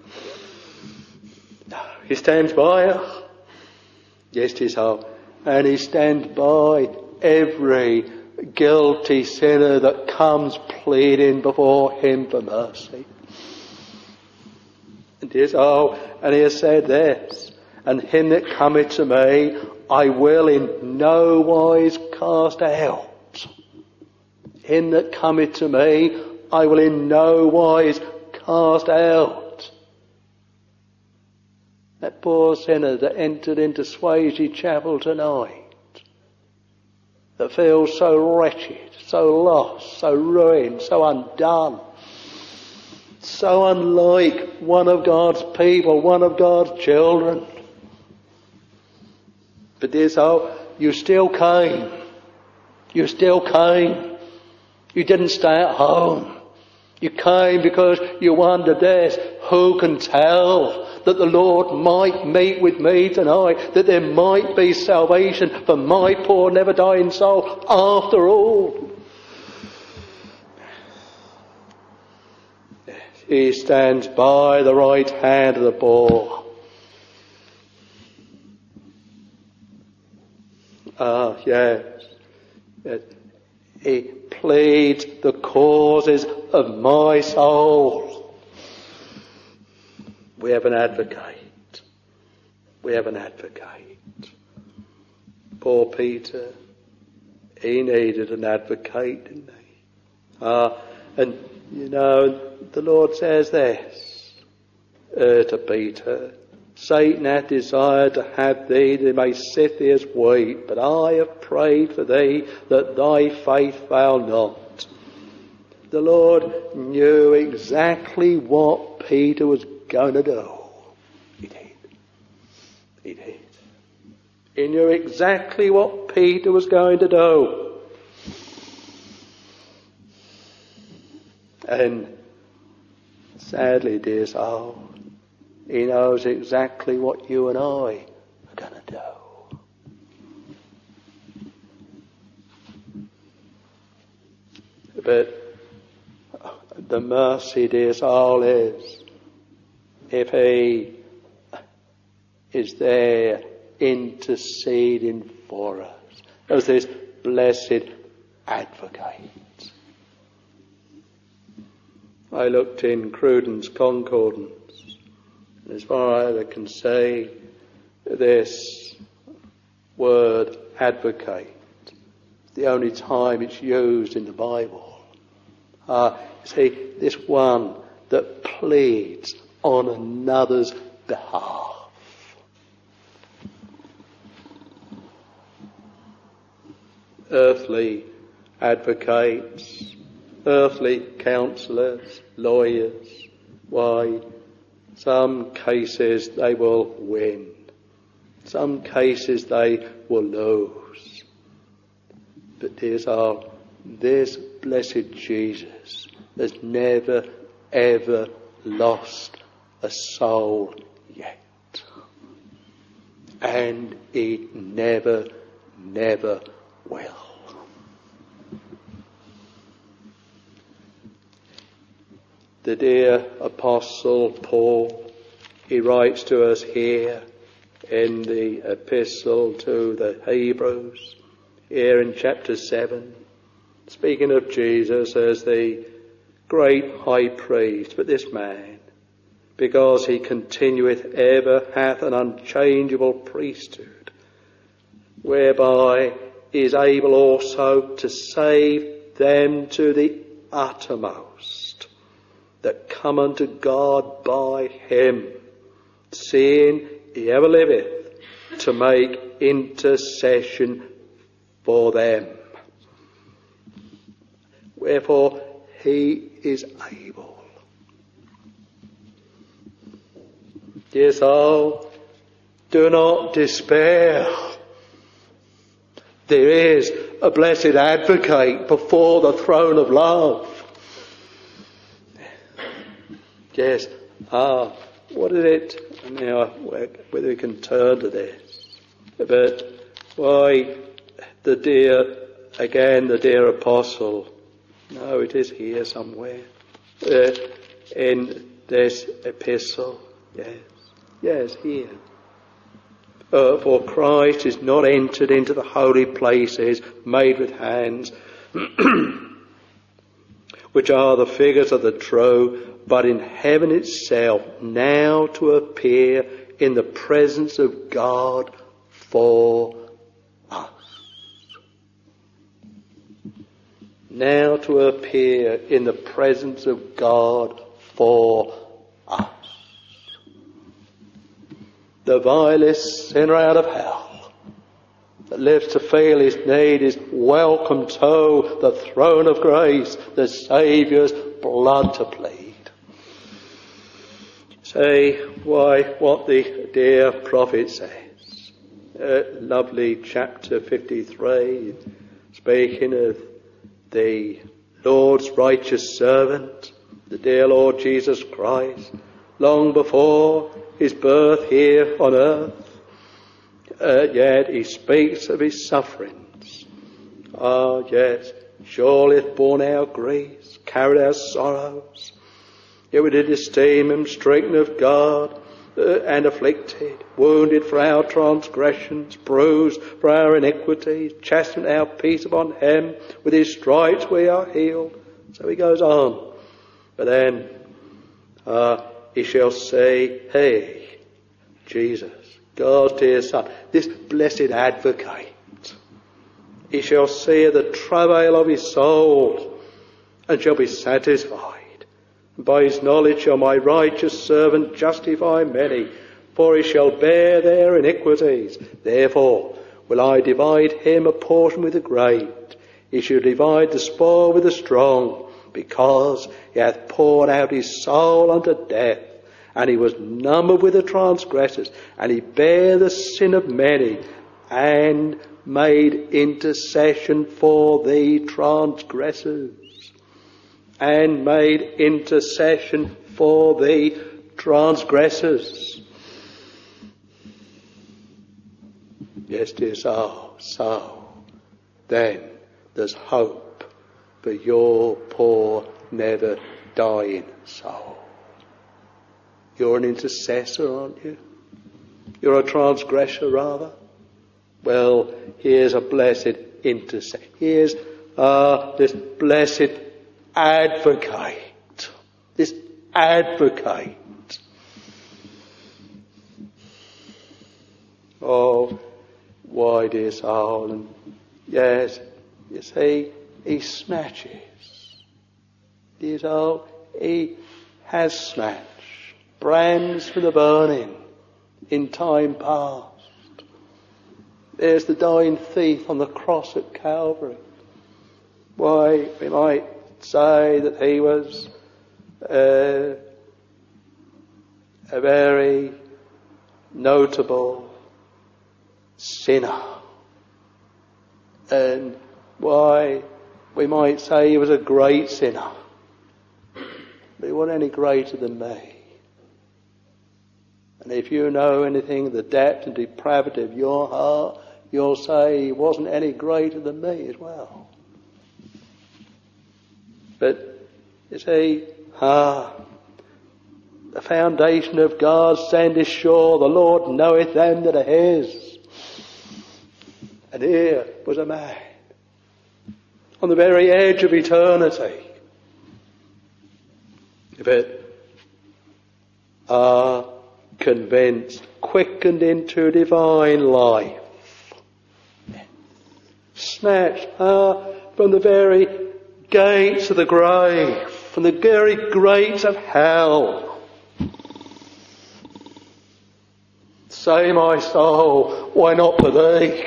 He stands by her. Yes, dear soul. And He stands by every guilty sinner that comes pleading before Him for mercy. And dear soul, and He has said this, and him that cometh to me, I will in no wise cast out. Him that cometh to me, I will in no wise cast out. That poor sinner that entered into Swayze Chapel tonight, that feels so wretched, so lost, so ruined, so undone, so unlike one of God's people, one of God's children. But dear soul, you still came. You still came. You didn't stay at home. You came because you wondered this. Who can tell that the Lord might meet with me tonight, that there might be salvation for my poor never dying soul after all? He stands by the right hand of the poor. Ah, yes. yes. He pleads the causes of my soul. We have an advocate. We have an advocate. Poor Peter, he needed an advocate, didn't he? Ah, and you know, the Lord says this uh, to Peter, Satan hath desired to have thee, that he may sift thee as wheat, but I have prayed for thee, that thy faith fail not. The Lord knew exactly what Peter was going to do. He did. He did. He knew exactly what Peter was going to do. And sadly, dear soul, He knows exactly what you and I are going to do. But the mercy, dear soul, is if He is there interceding for us as this blessed advocate. I looked in Cruden's Concordance, and as far as I can see, this word advocate, the only time it's used in the Bible. Uh, see, this one that pleads on another's behalf. Earthly advocates, earthly counsellors, lawyers, why, some cases they will win. Some cases they will lose. But dear soul, this blessed Jesus has never ever lost a soul yet. And He never, never will. The dear Apostle Paul, he writes to us here in the epistle to the Hebrews, here in chapter seven, speaking of Jesus as the great high priest, but this man, because he continueth ever, hath an unchangeable priesthood, whereby he is able also to save them to the uttermost that come unto God by him, seeing he ever liveth to make intercession for them. Wherefore he is able. Dear soul, do not despair. There is a blessed advocate before the throne of love. Yes, ah, what is it? Now, whether we can turn to this. But why the dear, again the dear apostle, no, it is here somewhere, uh, in this epistle, yes, yes, here. Uh, for Christ is not entered into the holy places made with hands, which are the figures of the true, but in heaven itself, now to appear in the presence of God for us. Now to appear in the presence of God for us. The vilest sinner out of hell that lives to feel his need is welcome to the throne of grace, the Saviour's blood to plead. Say why what the dear prophet says. Uh, lovely chapter fifty-three, speaking of the Lord's righteous servant, the dear Lord Jesus Christ, long before his birth here on earth, uh, yet he speaks of his sufferings. Ah, yes, surely hath borne our griefs, carried our sorrows. Yet we did esteem him stricken of God, uh, and afflicted, wounded for our transgressions, bruised for our iniquities, chastened our peace upon him. With his stripes we are healed. So he goes on. But then, uh, he shall say, hey, Jesus, God's dear Son, this blessed advocate, he shall see the travail of his soul and shall be satisfied. By his knowledge shall my righteous servant justify many, for he shall bear their iniquities. Therefore will I divide him a portion with the great. He shall divide the spoil with the strong, because he hath poured out his soul unto death, and he was numbered with the transgressors, and he bare the sin of many, and made intercession for the transgressors. And made intercession for the transgressors. Yes, dear soul, so then there's hope for your poor, never dying soul. You're an intercessor, aren't you? You're a transgressor, rather. Well, here's a blessed intercessor. Here's uh, this blessed advocate. This advocate. Oh, why, dear soul? And yes, you see, he snatches. Dear soul, he has snatched brands from the burning in time past. There's the dying thief on the cross at Calvary. Why, we might say that he was uh, a very notable sinner. And why, we might say he was a great sinner. But he wasn't any greater than me. And if you know anything of the depth and depravity of your heart, you'll say he wasn't any greater than me as well. But you see, ah, the foundation of God's sand is sure, the Lord knoweth them that are his. And here was a man on the very edge of eternity. But ah, convinced, quickened into divine life, snatched ah, from the very gates of the grave, from the very grates of hell. Say, my soul, why not for thee?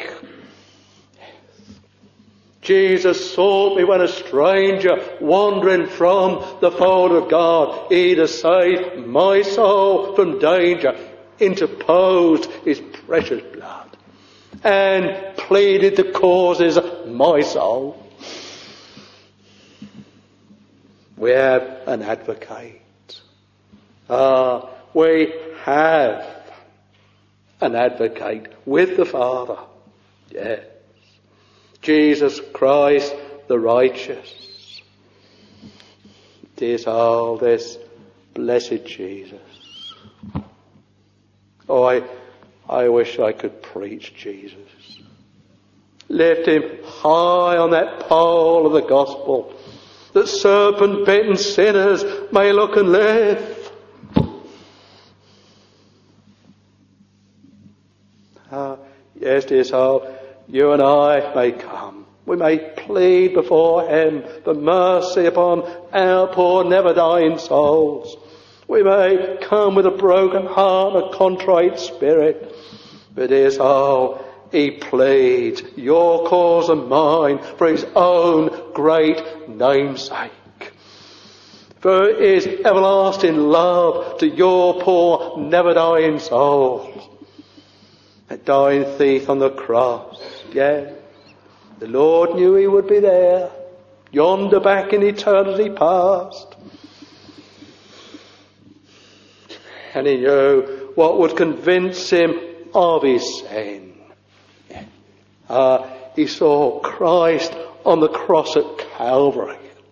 Jesus sought me when a stranger, wandering from the fold of God, he to save my soul from danger, interposed his precious blood, and pleaded the causes of my soul. We have an advocate. Ah, we have an advocate with the Father. Yes. Jesus Christ the righteous. Dear soul, this blessed Jesus. Oh, I, I wish I could preach Jesus. Lift him high on that pole of the gospel, that serpent-bitten sinners may look and live. Ah, yes, dear soul, you and I may come. We may plead before him for mercy upon our poor never-dying souls. We may come with a broken heart and a contrite spirit. But dear soul, he pleads your cause and mine for his own great namesake. For his everlasting love to your poor never-dying soul. That dying thief on the cross, yes, the Lord knew he would be there, yonder back in eternity past. And he knew what would convince him of his sin. Uh, he saw Christ on the cross at Calvary.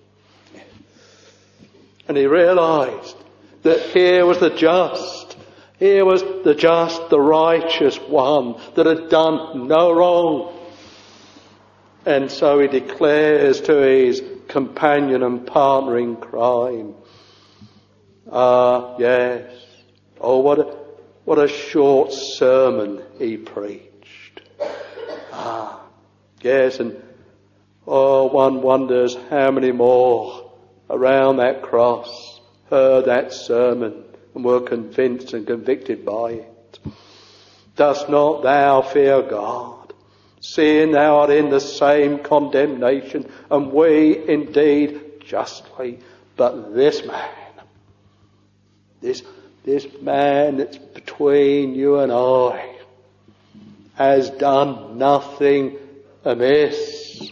And he realized that here was the just, here was the just, the righteous one that had done no wrong. And so he declares to his companion and partner in crime, ah, yes, oh, what a, what a short sermon he preached. Ah, yes, and oh, one wonders how many more around that cross heard that sermon and were convinced and convicted by it. Dost not thou fear God, seeing thou art in the same condemnation, and we indeed justly, but this man, this, this man that's between you and I, has done nothing amiss.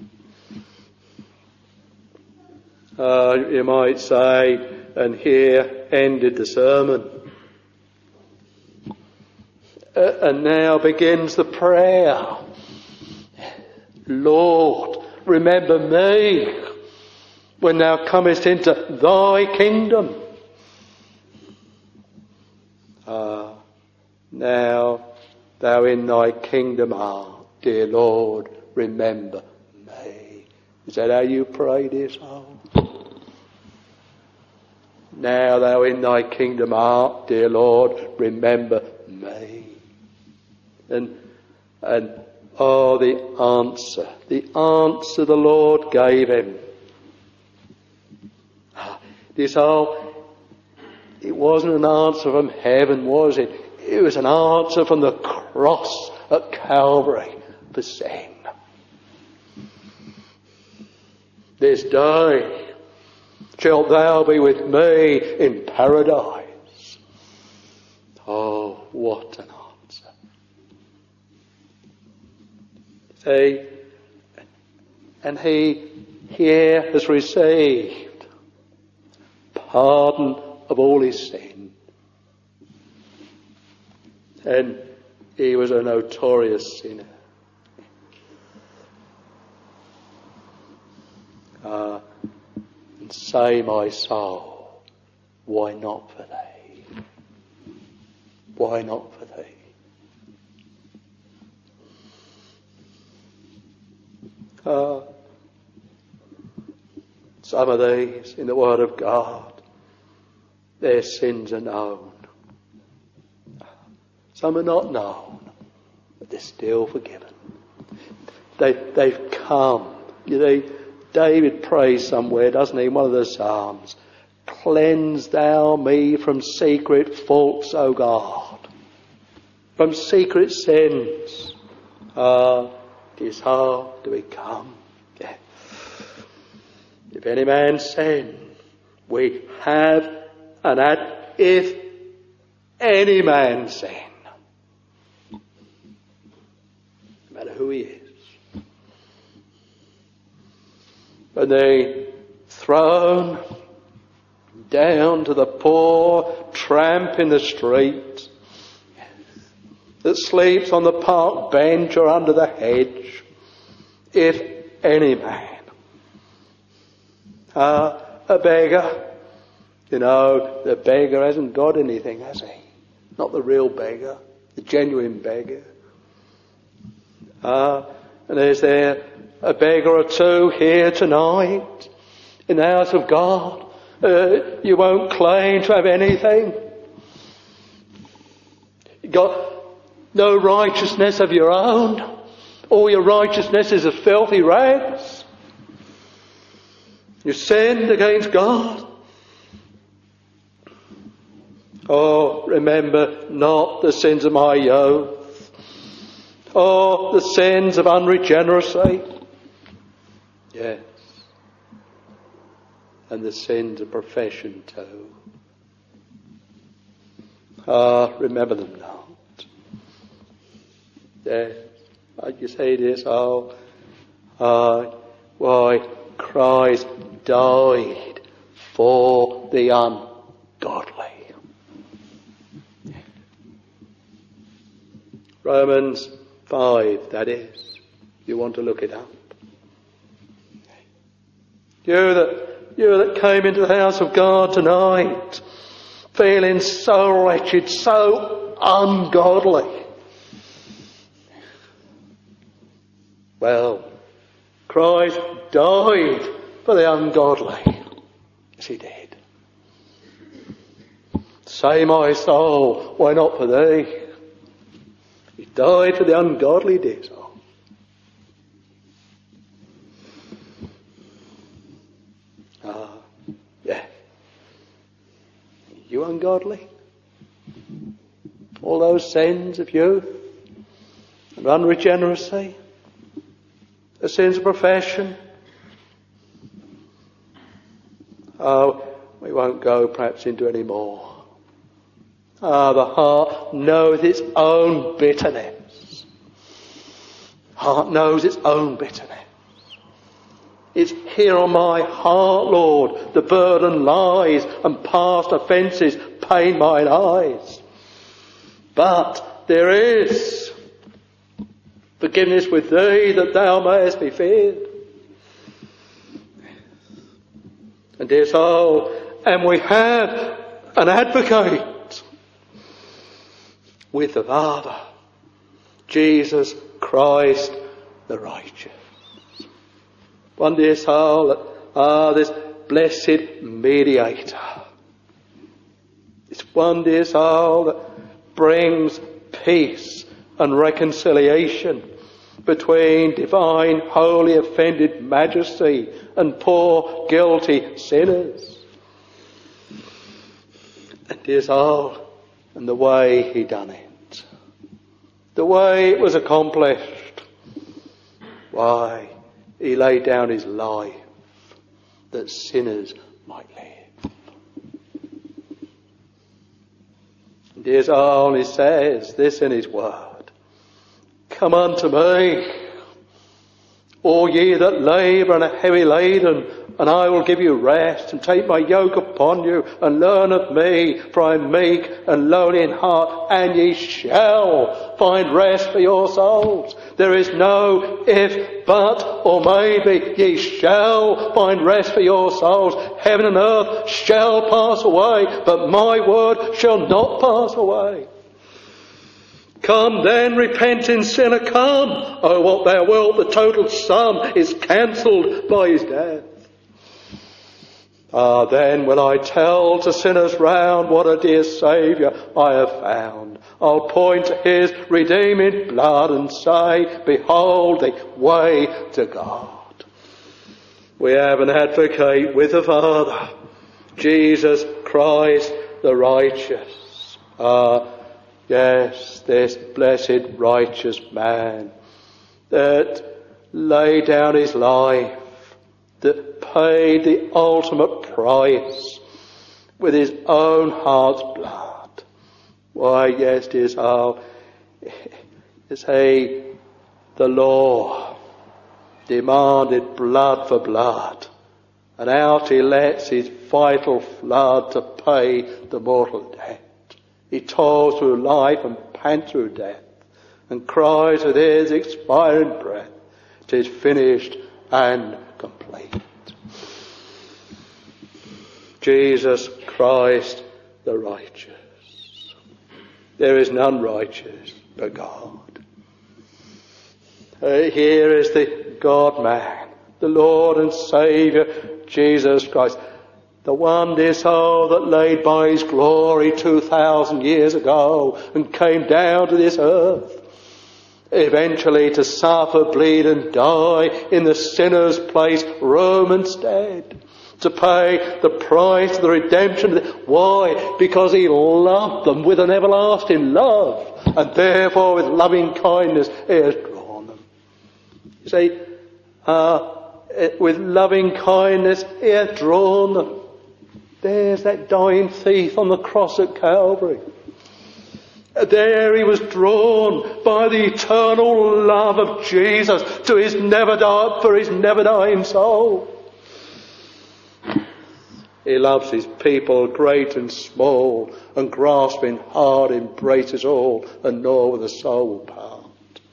Uh, you might say, and here ended the sermon. Uh, and now begins the prayer. Lord, remember me when thou comest into thy kingdom. Ah, now thou in thy kingdom art, dear Lord, remember me. Is that how you pray, dear soul? Now thou in thy kingdom art, dear Lord, remember me. And, and, oh, the answer, the answer the Lord gave him. Dear soul, it wasn't an answer from heaven, was it? It was an answer from the cross at Calvary for sin. This day shalt thou be with me in paradise. Oh, what an answer. See, and he here has received pardon of all his sin. And he was a notorious sinner. Uh, and say, my soul, why not for thee? Why not for thee? Uh, some of these in the Word of God, their sins are known. Some are not known, but they're still forgiven. They, they've come. They, David prays somewhere, doesn't he, in one of the Psalms, cleanse thou me from secret faults, O God, from secret sins. Ah, it is hard to become. Yeah. If any man sin, we have an ad. If any man sin, no matter who he is, and they thrown down to the poor tramp in the street that sleeps on the park bench or under the hedge, if any man, uh, a beggar, you know, the beggar hasn't got anything, has he? Not the real beggar, the genuine beggar. Uh, and is there a beggar or two here tonight in the house of God? Uh, you won't claim to have anything. You got no righteousness of your own. All your righteousness is of filthy rags. You sinned against God. Oh, remember not the sins of my youth. Oh, the sins of unregeneracy. Yes. And the sins of profession too. Ah, remember them not. Yes. Like you say, dear soul, ah, why Christ died for the ungodly. Romans five, that is. You want to look it up. You that, you that came into the house of God tonight, feeling so wretched, so ungodly. Well, Christ died for the ungodly. Yes, he did. Say, my soul, why not for thee? He died for the ungodly, dear soul. Ah, yeah. You ungodly? All those sins of youth and unregeneracy, the sins of profession. Oh, we won't go perhaps into any more. Ah, the heart knows its own bitterness. Heart knows its own bitterness. It's here on my heart, Lord, the burden lies, and past offences pain mine eyes. But there is forgiveness with thee, that thou mayest be feared. And dear soul, and we have an advocate with the Father, Jesus Christ the righteous. One dear soul, ah, this blessed mediator. This one dear soul that brings peace and reconciliation between divine, holy, offended majesty and poor, guilty sinners. And dear soul, and the way he done it, the way it was accomplished, why, he laid down his life that sinners might live. And dear soul, he says this in his word, come unto me, all ye that labour and are heavy laden, and I will give you rest, and take my yoke upon you, and learn of me, for I am meek and lowly in heart, and ye shall find rest for your souls. There is no if, but, or maybe. Ye shall find rest for your souls. Heaven and earth shall pass away, but my word shall not pass away. Come then, repenting sinner, come. Oh, what thou wilt, the total sum is cancelled by his death. Ah, then will I tell to sinners round what a dear Saviour I have found. I'll point to his redeeming blood and say, behold the way to God. We have an advocate with the Father, Jesus Christ the righteous. Ah, yes, this blessed righteous man that laid down his life, that paid the ultimate price with his own heart's blood. Why, yes, dear soul, is he, the law, demanded blood for blood, and out he lets his vital flood to pay the mortal debt. He toils through life and pants through death, and cries with his expiring breath, "'Tis finished and complete." Jesus Christ the righteous. There is none righteous but God. Uh, here is the God-man, the Lord and Saviour, Jesus Christ, the one, dear soul, that laid by his glory two thousand years ago and came down to this earth, eventually to suffer, bleed and die in the sinner's place, Romans dead, to pay the price of the redemption. Why? Because he loved them with an everlasting love, and therefore with loving kindness he has drawn them. You see, uh, with loving kindness he has drawn them. There's that dying thief on the cross at Calvary. There he was drawn by the eternal love of Jesus to his never die, for his never dying soul. He loves his people, great and small, and grasping hard embraces all, and nor with a soul part.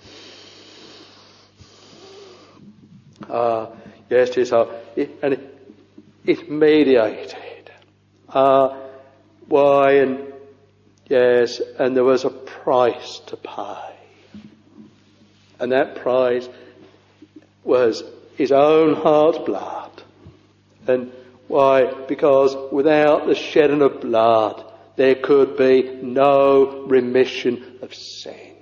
Ah, yes, it's uh, it, and it, it's mediated. Ah, why and yes, and there was a price to pay, and that price was his own heart's blood. And why? Because without the shedding of blood, there could be no remission of sin.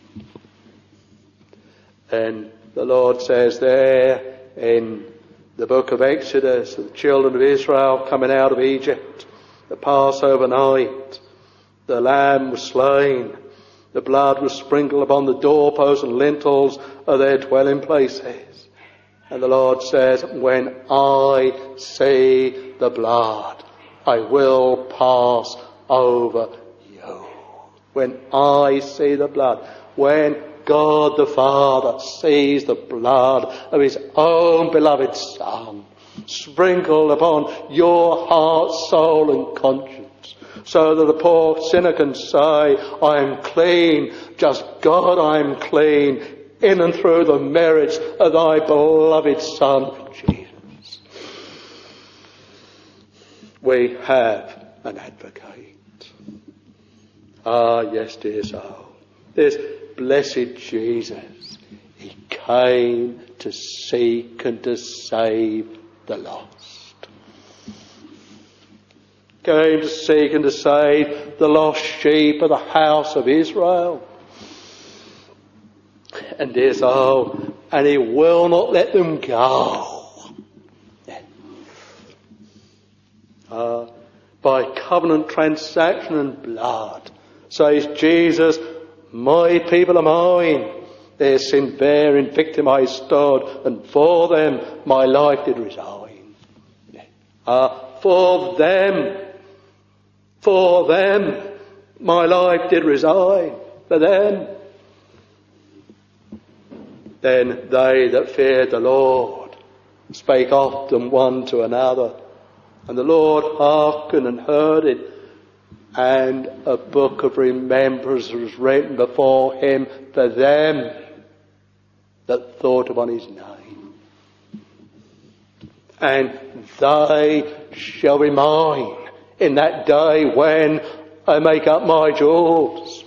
And the Lord says there in the book of Exodus, the children of Israel coming out of Egypt, the Passover night, the lamb was slain, the blood was sprinkled upon the doorposts and lintels of their dwelling places. And the Lord says, when I see the blood, I will pass over you. When I see the blood, when God the Father sees the blood of his own beloved Son sprinkled upon your heart, soul and conscience, so that the poor sinner can say, I am clean, just God I am clean, in and through the merits of thy beloved Son, Jesus. We have an advocate. Ah, yes, dear soul. This blessed Jesus, he came to seek and to save the lost. Came to seek and to save the lost sheep of the house of Israel. And dear soul, and he will not let them go. Uh, by covenant transaction and blood, says Jesus, my people are mine. Their sin bearing victim I stood, and for them my life did resign. Uh, for them, for them my life did resign. For them. Then they that feared the Lord spake often one to another, and the Lord hearkened and heard it, and a book of remembrance was written before him for them that thought upon his name. And they shall be mine in that day when I make up my jewels.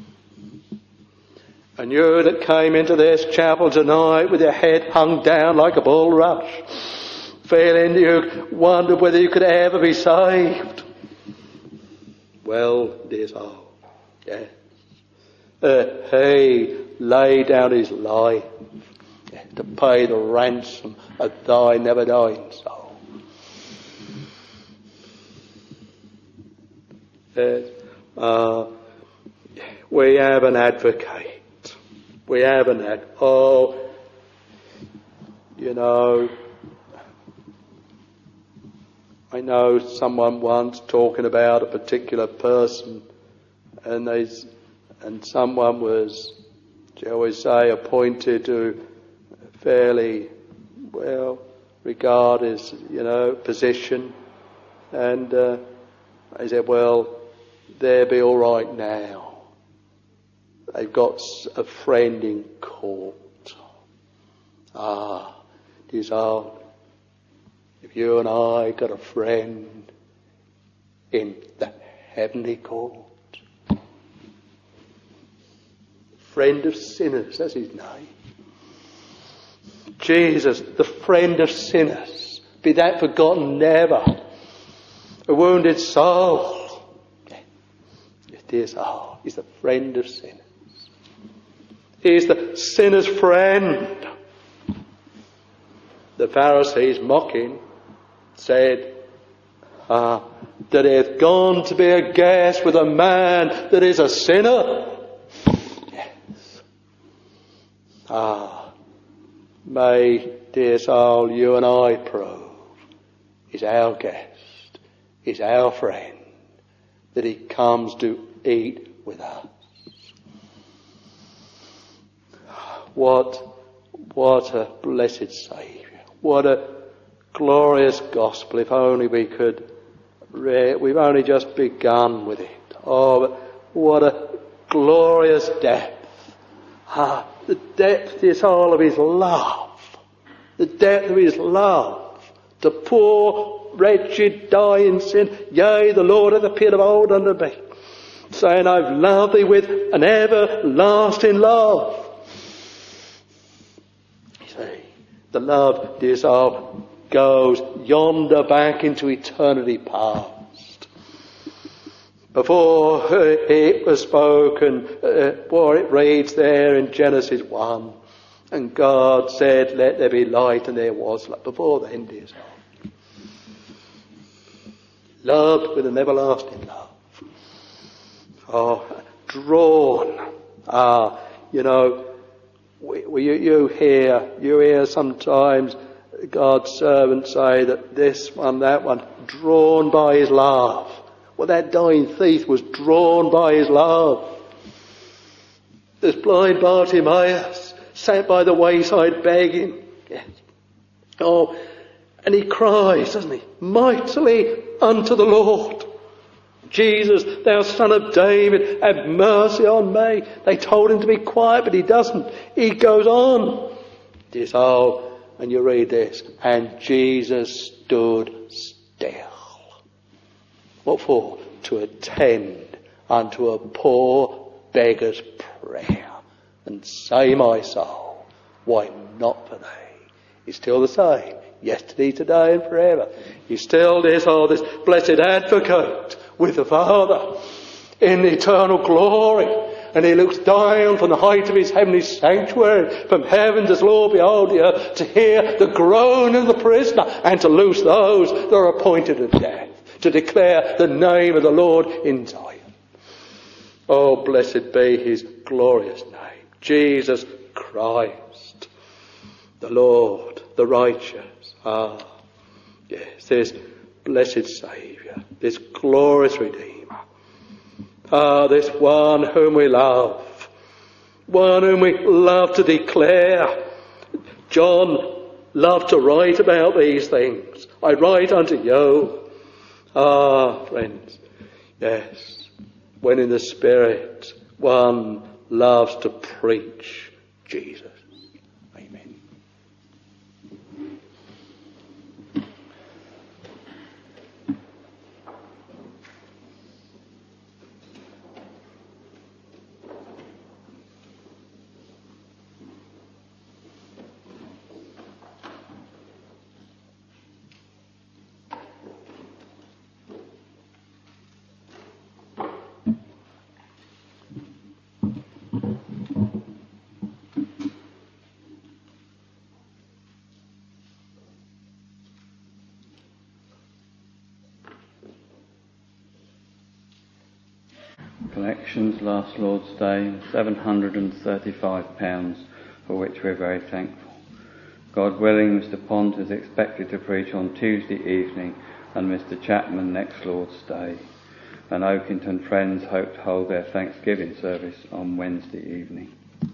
And you that came into this chapel tonight with your head hung down like a bulrush, feeling you wondered whether you could ever be saved. Well, dear soul, yes. Uh, he laid down his life to pay the ransom of thy never dying soul. Yes. Uh, we have an advocate. We have an ad. Oh, you know, I know someone once talking about a particular person, and they, and someone was, shall we say, appointed to a fairly well regarded, you know, position, and uh, they said, well, they'll be all right now. They've got a friend in court. Ah, dear soul, if you and I got a friend in the heavenly court, friend of sinners, that's his name. Jesus, the friend of sinners, be that forgotten never. A wounded soul, dear soul, he's the friend of sinners. He is the sinner's friend. The Pharisees, mocking, said, ah, that he hath gone to be a guest with a man that is a sinner. Yes. Ah, may, dear soul, you and I prove he's our guest, he's our friend, that he comes to eat with us. What, what a blessed Saviour. What a glorious gospel. If only we could, re- we've only just begun with it. Oh, but what a glorious depth. Ah, the depth is all of his love. The depth of his love. To poor, wretched, dying sin. Yea, the Lord hath appeared of old unto me, saying, I've loved thee with an everlasting love. The love, dear soul, goes yonder back into eternity past. Before it was spoken, uh, for it reads there in Genesis one, and God said, let there be light, and there was light. Before then, dear soul, loved with an everlasting love. Oh, drawn. Ah, you know, We, we, you hear, you hear sometimes God's servants say that this one, that one, drawn by his love. Well, that dying thief was drawn by his love. This blind Bartimaeus sat by the wayside begging. Yes. Oh, and he cries, doesn't he? Mightily unto the Lord. Jesus, thou son of David, have mercy on me. They told him to be quiet, but he doesn't. He goes on. Dear soul, and you read this, and Jesus stood still. What for? To attend unto a poor beggar's prayer. And say, my soul, why not for thee? He's still the same, yesterday, today, and forever. He's still this, oh, this blessed advocate with the Father in eternal glory. And he looks down from the height of his heavenly sanctuary. From heaven does Lord behold the earth, to hear the groan of the prisoner, and to loose those that are appointed to death, to declare the name of the Lord in Zion. Oh, blessed be his glorious name, Jesus Christ, the Lord, the righteous. Ah, yes, this blessed Saviour, this glorious Redeemer. Ah, this one whom we love, one whom we love to declare. John loved to write about these things. I write unto you. Ah, friends, yes, when in the Spirit one loves to preach Jesus. Amen. collections last Lord's Day, seven hundred thirty-five pounds, for which we're very thankful. God willing, Mister Pont is expected to preach on Tuesday evening and Mister Chapman next Lord's Day. And Oakington Friends hope to hold their Thanksgiving service on Wednesday evening.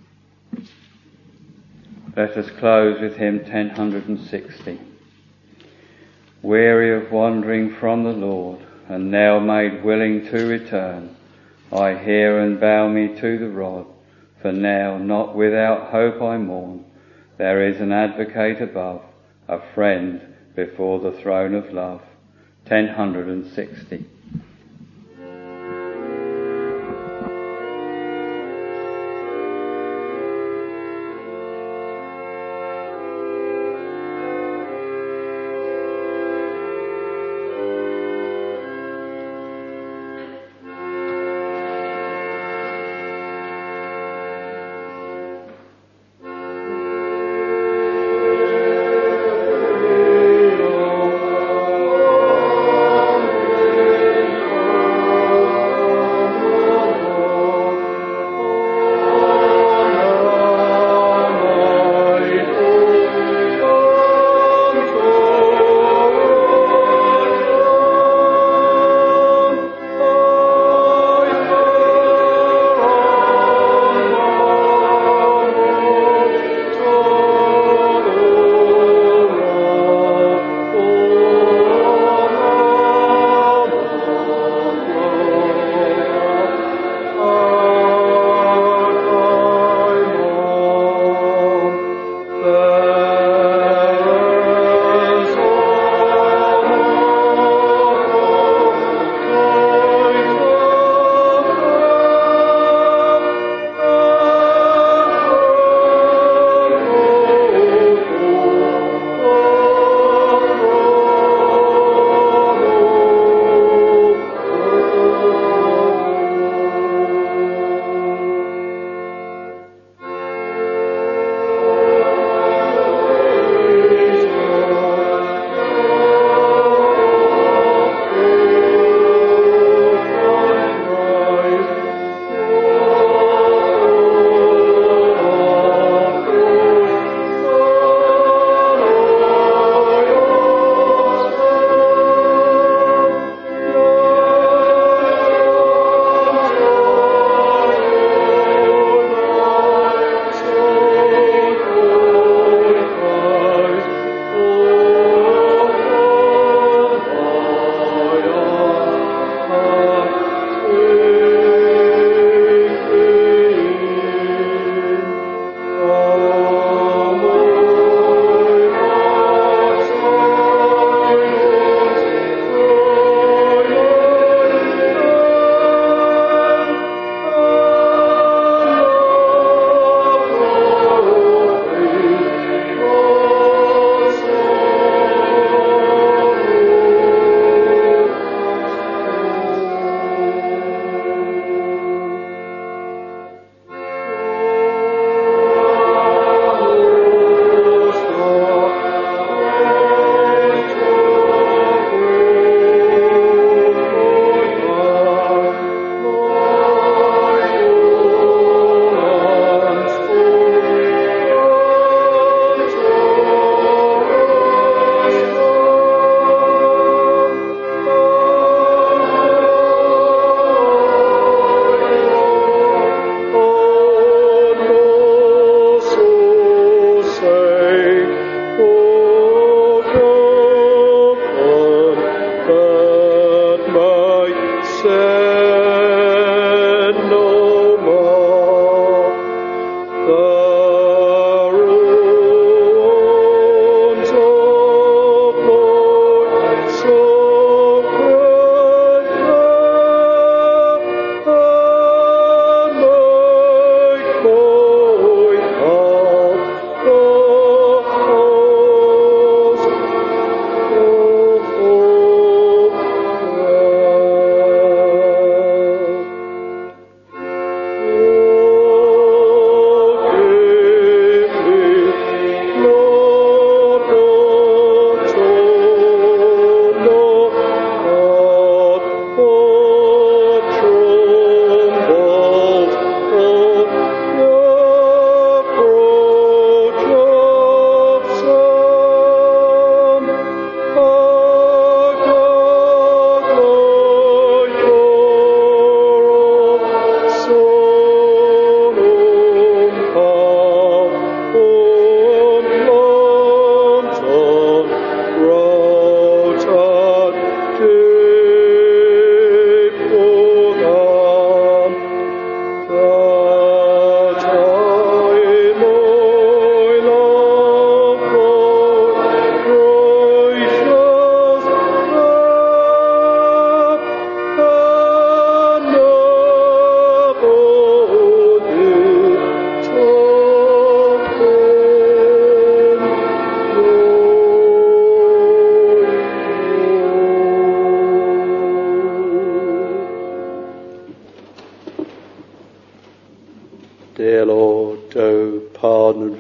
Let us close with hymn ten sixty. Weary of wandering from the Lord, and now made willing to return, I hear and bow me to the rod, for now not without hope I mourn. There is an advocate above, a friend before the throne of love. ten sixty. Amen.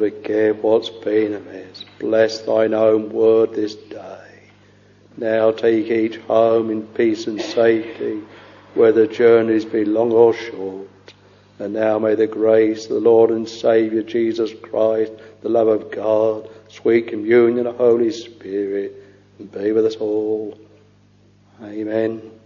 forgive what's been amiss. Bless thine own word this day. Now take each home in peace and safety, whether journeys be long or short. And now may the grace of the Lord and Saviour Jesus Christ, the love of God, sweet communion of the Holy Spirit, be with us all. Amen.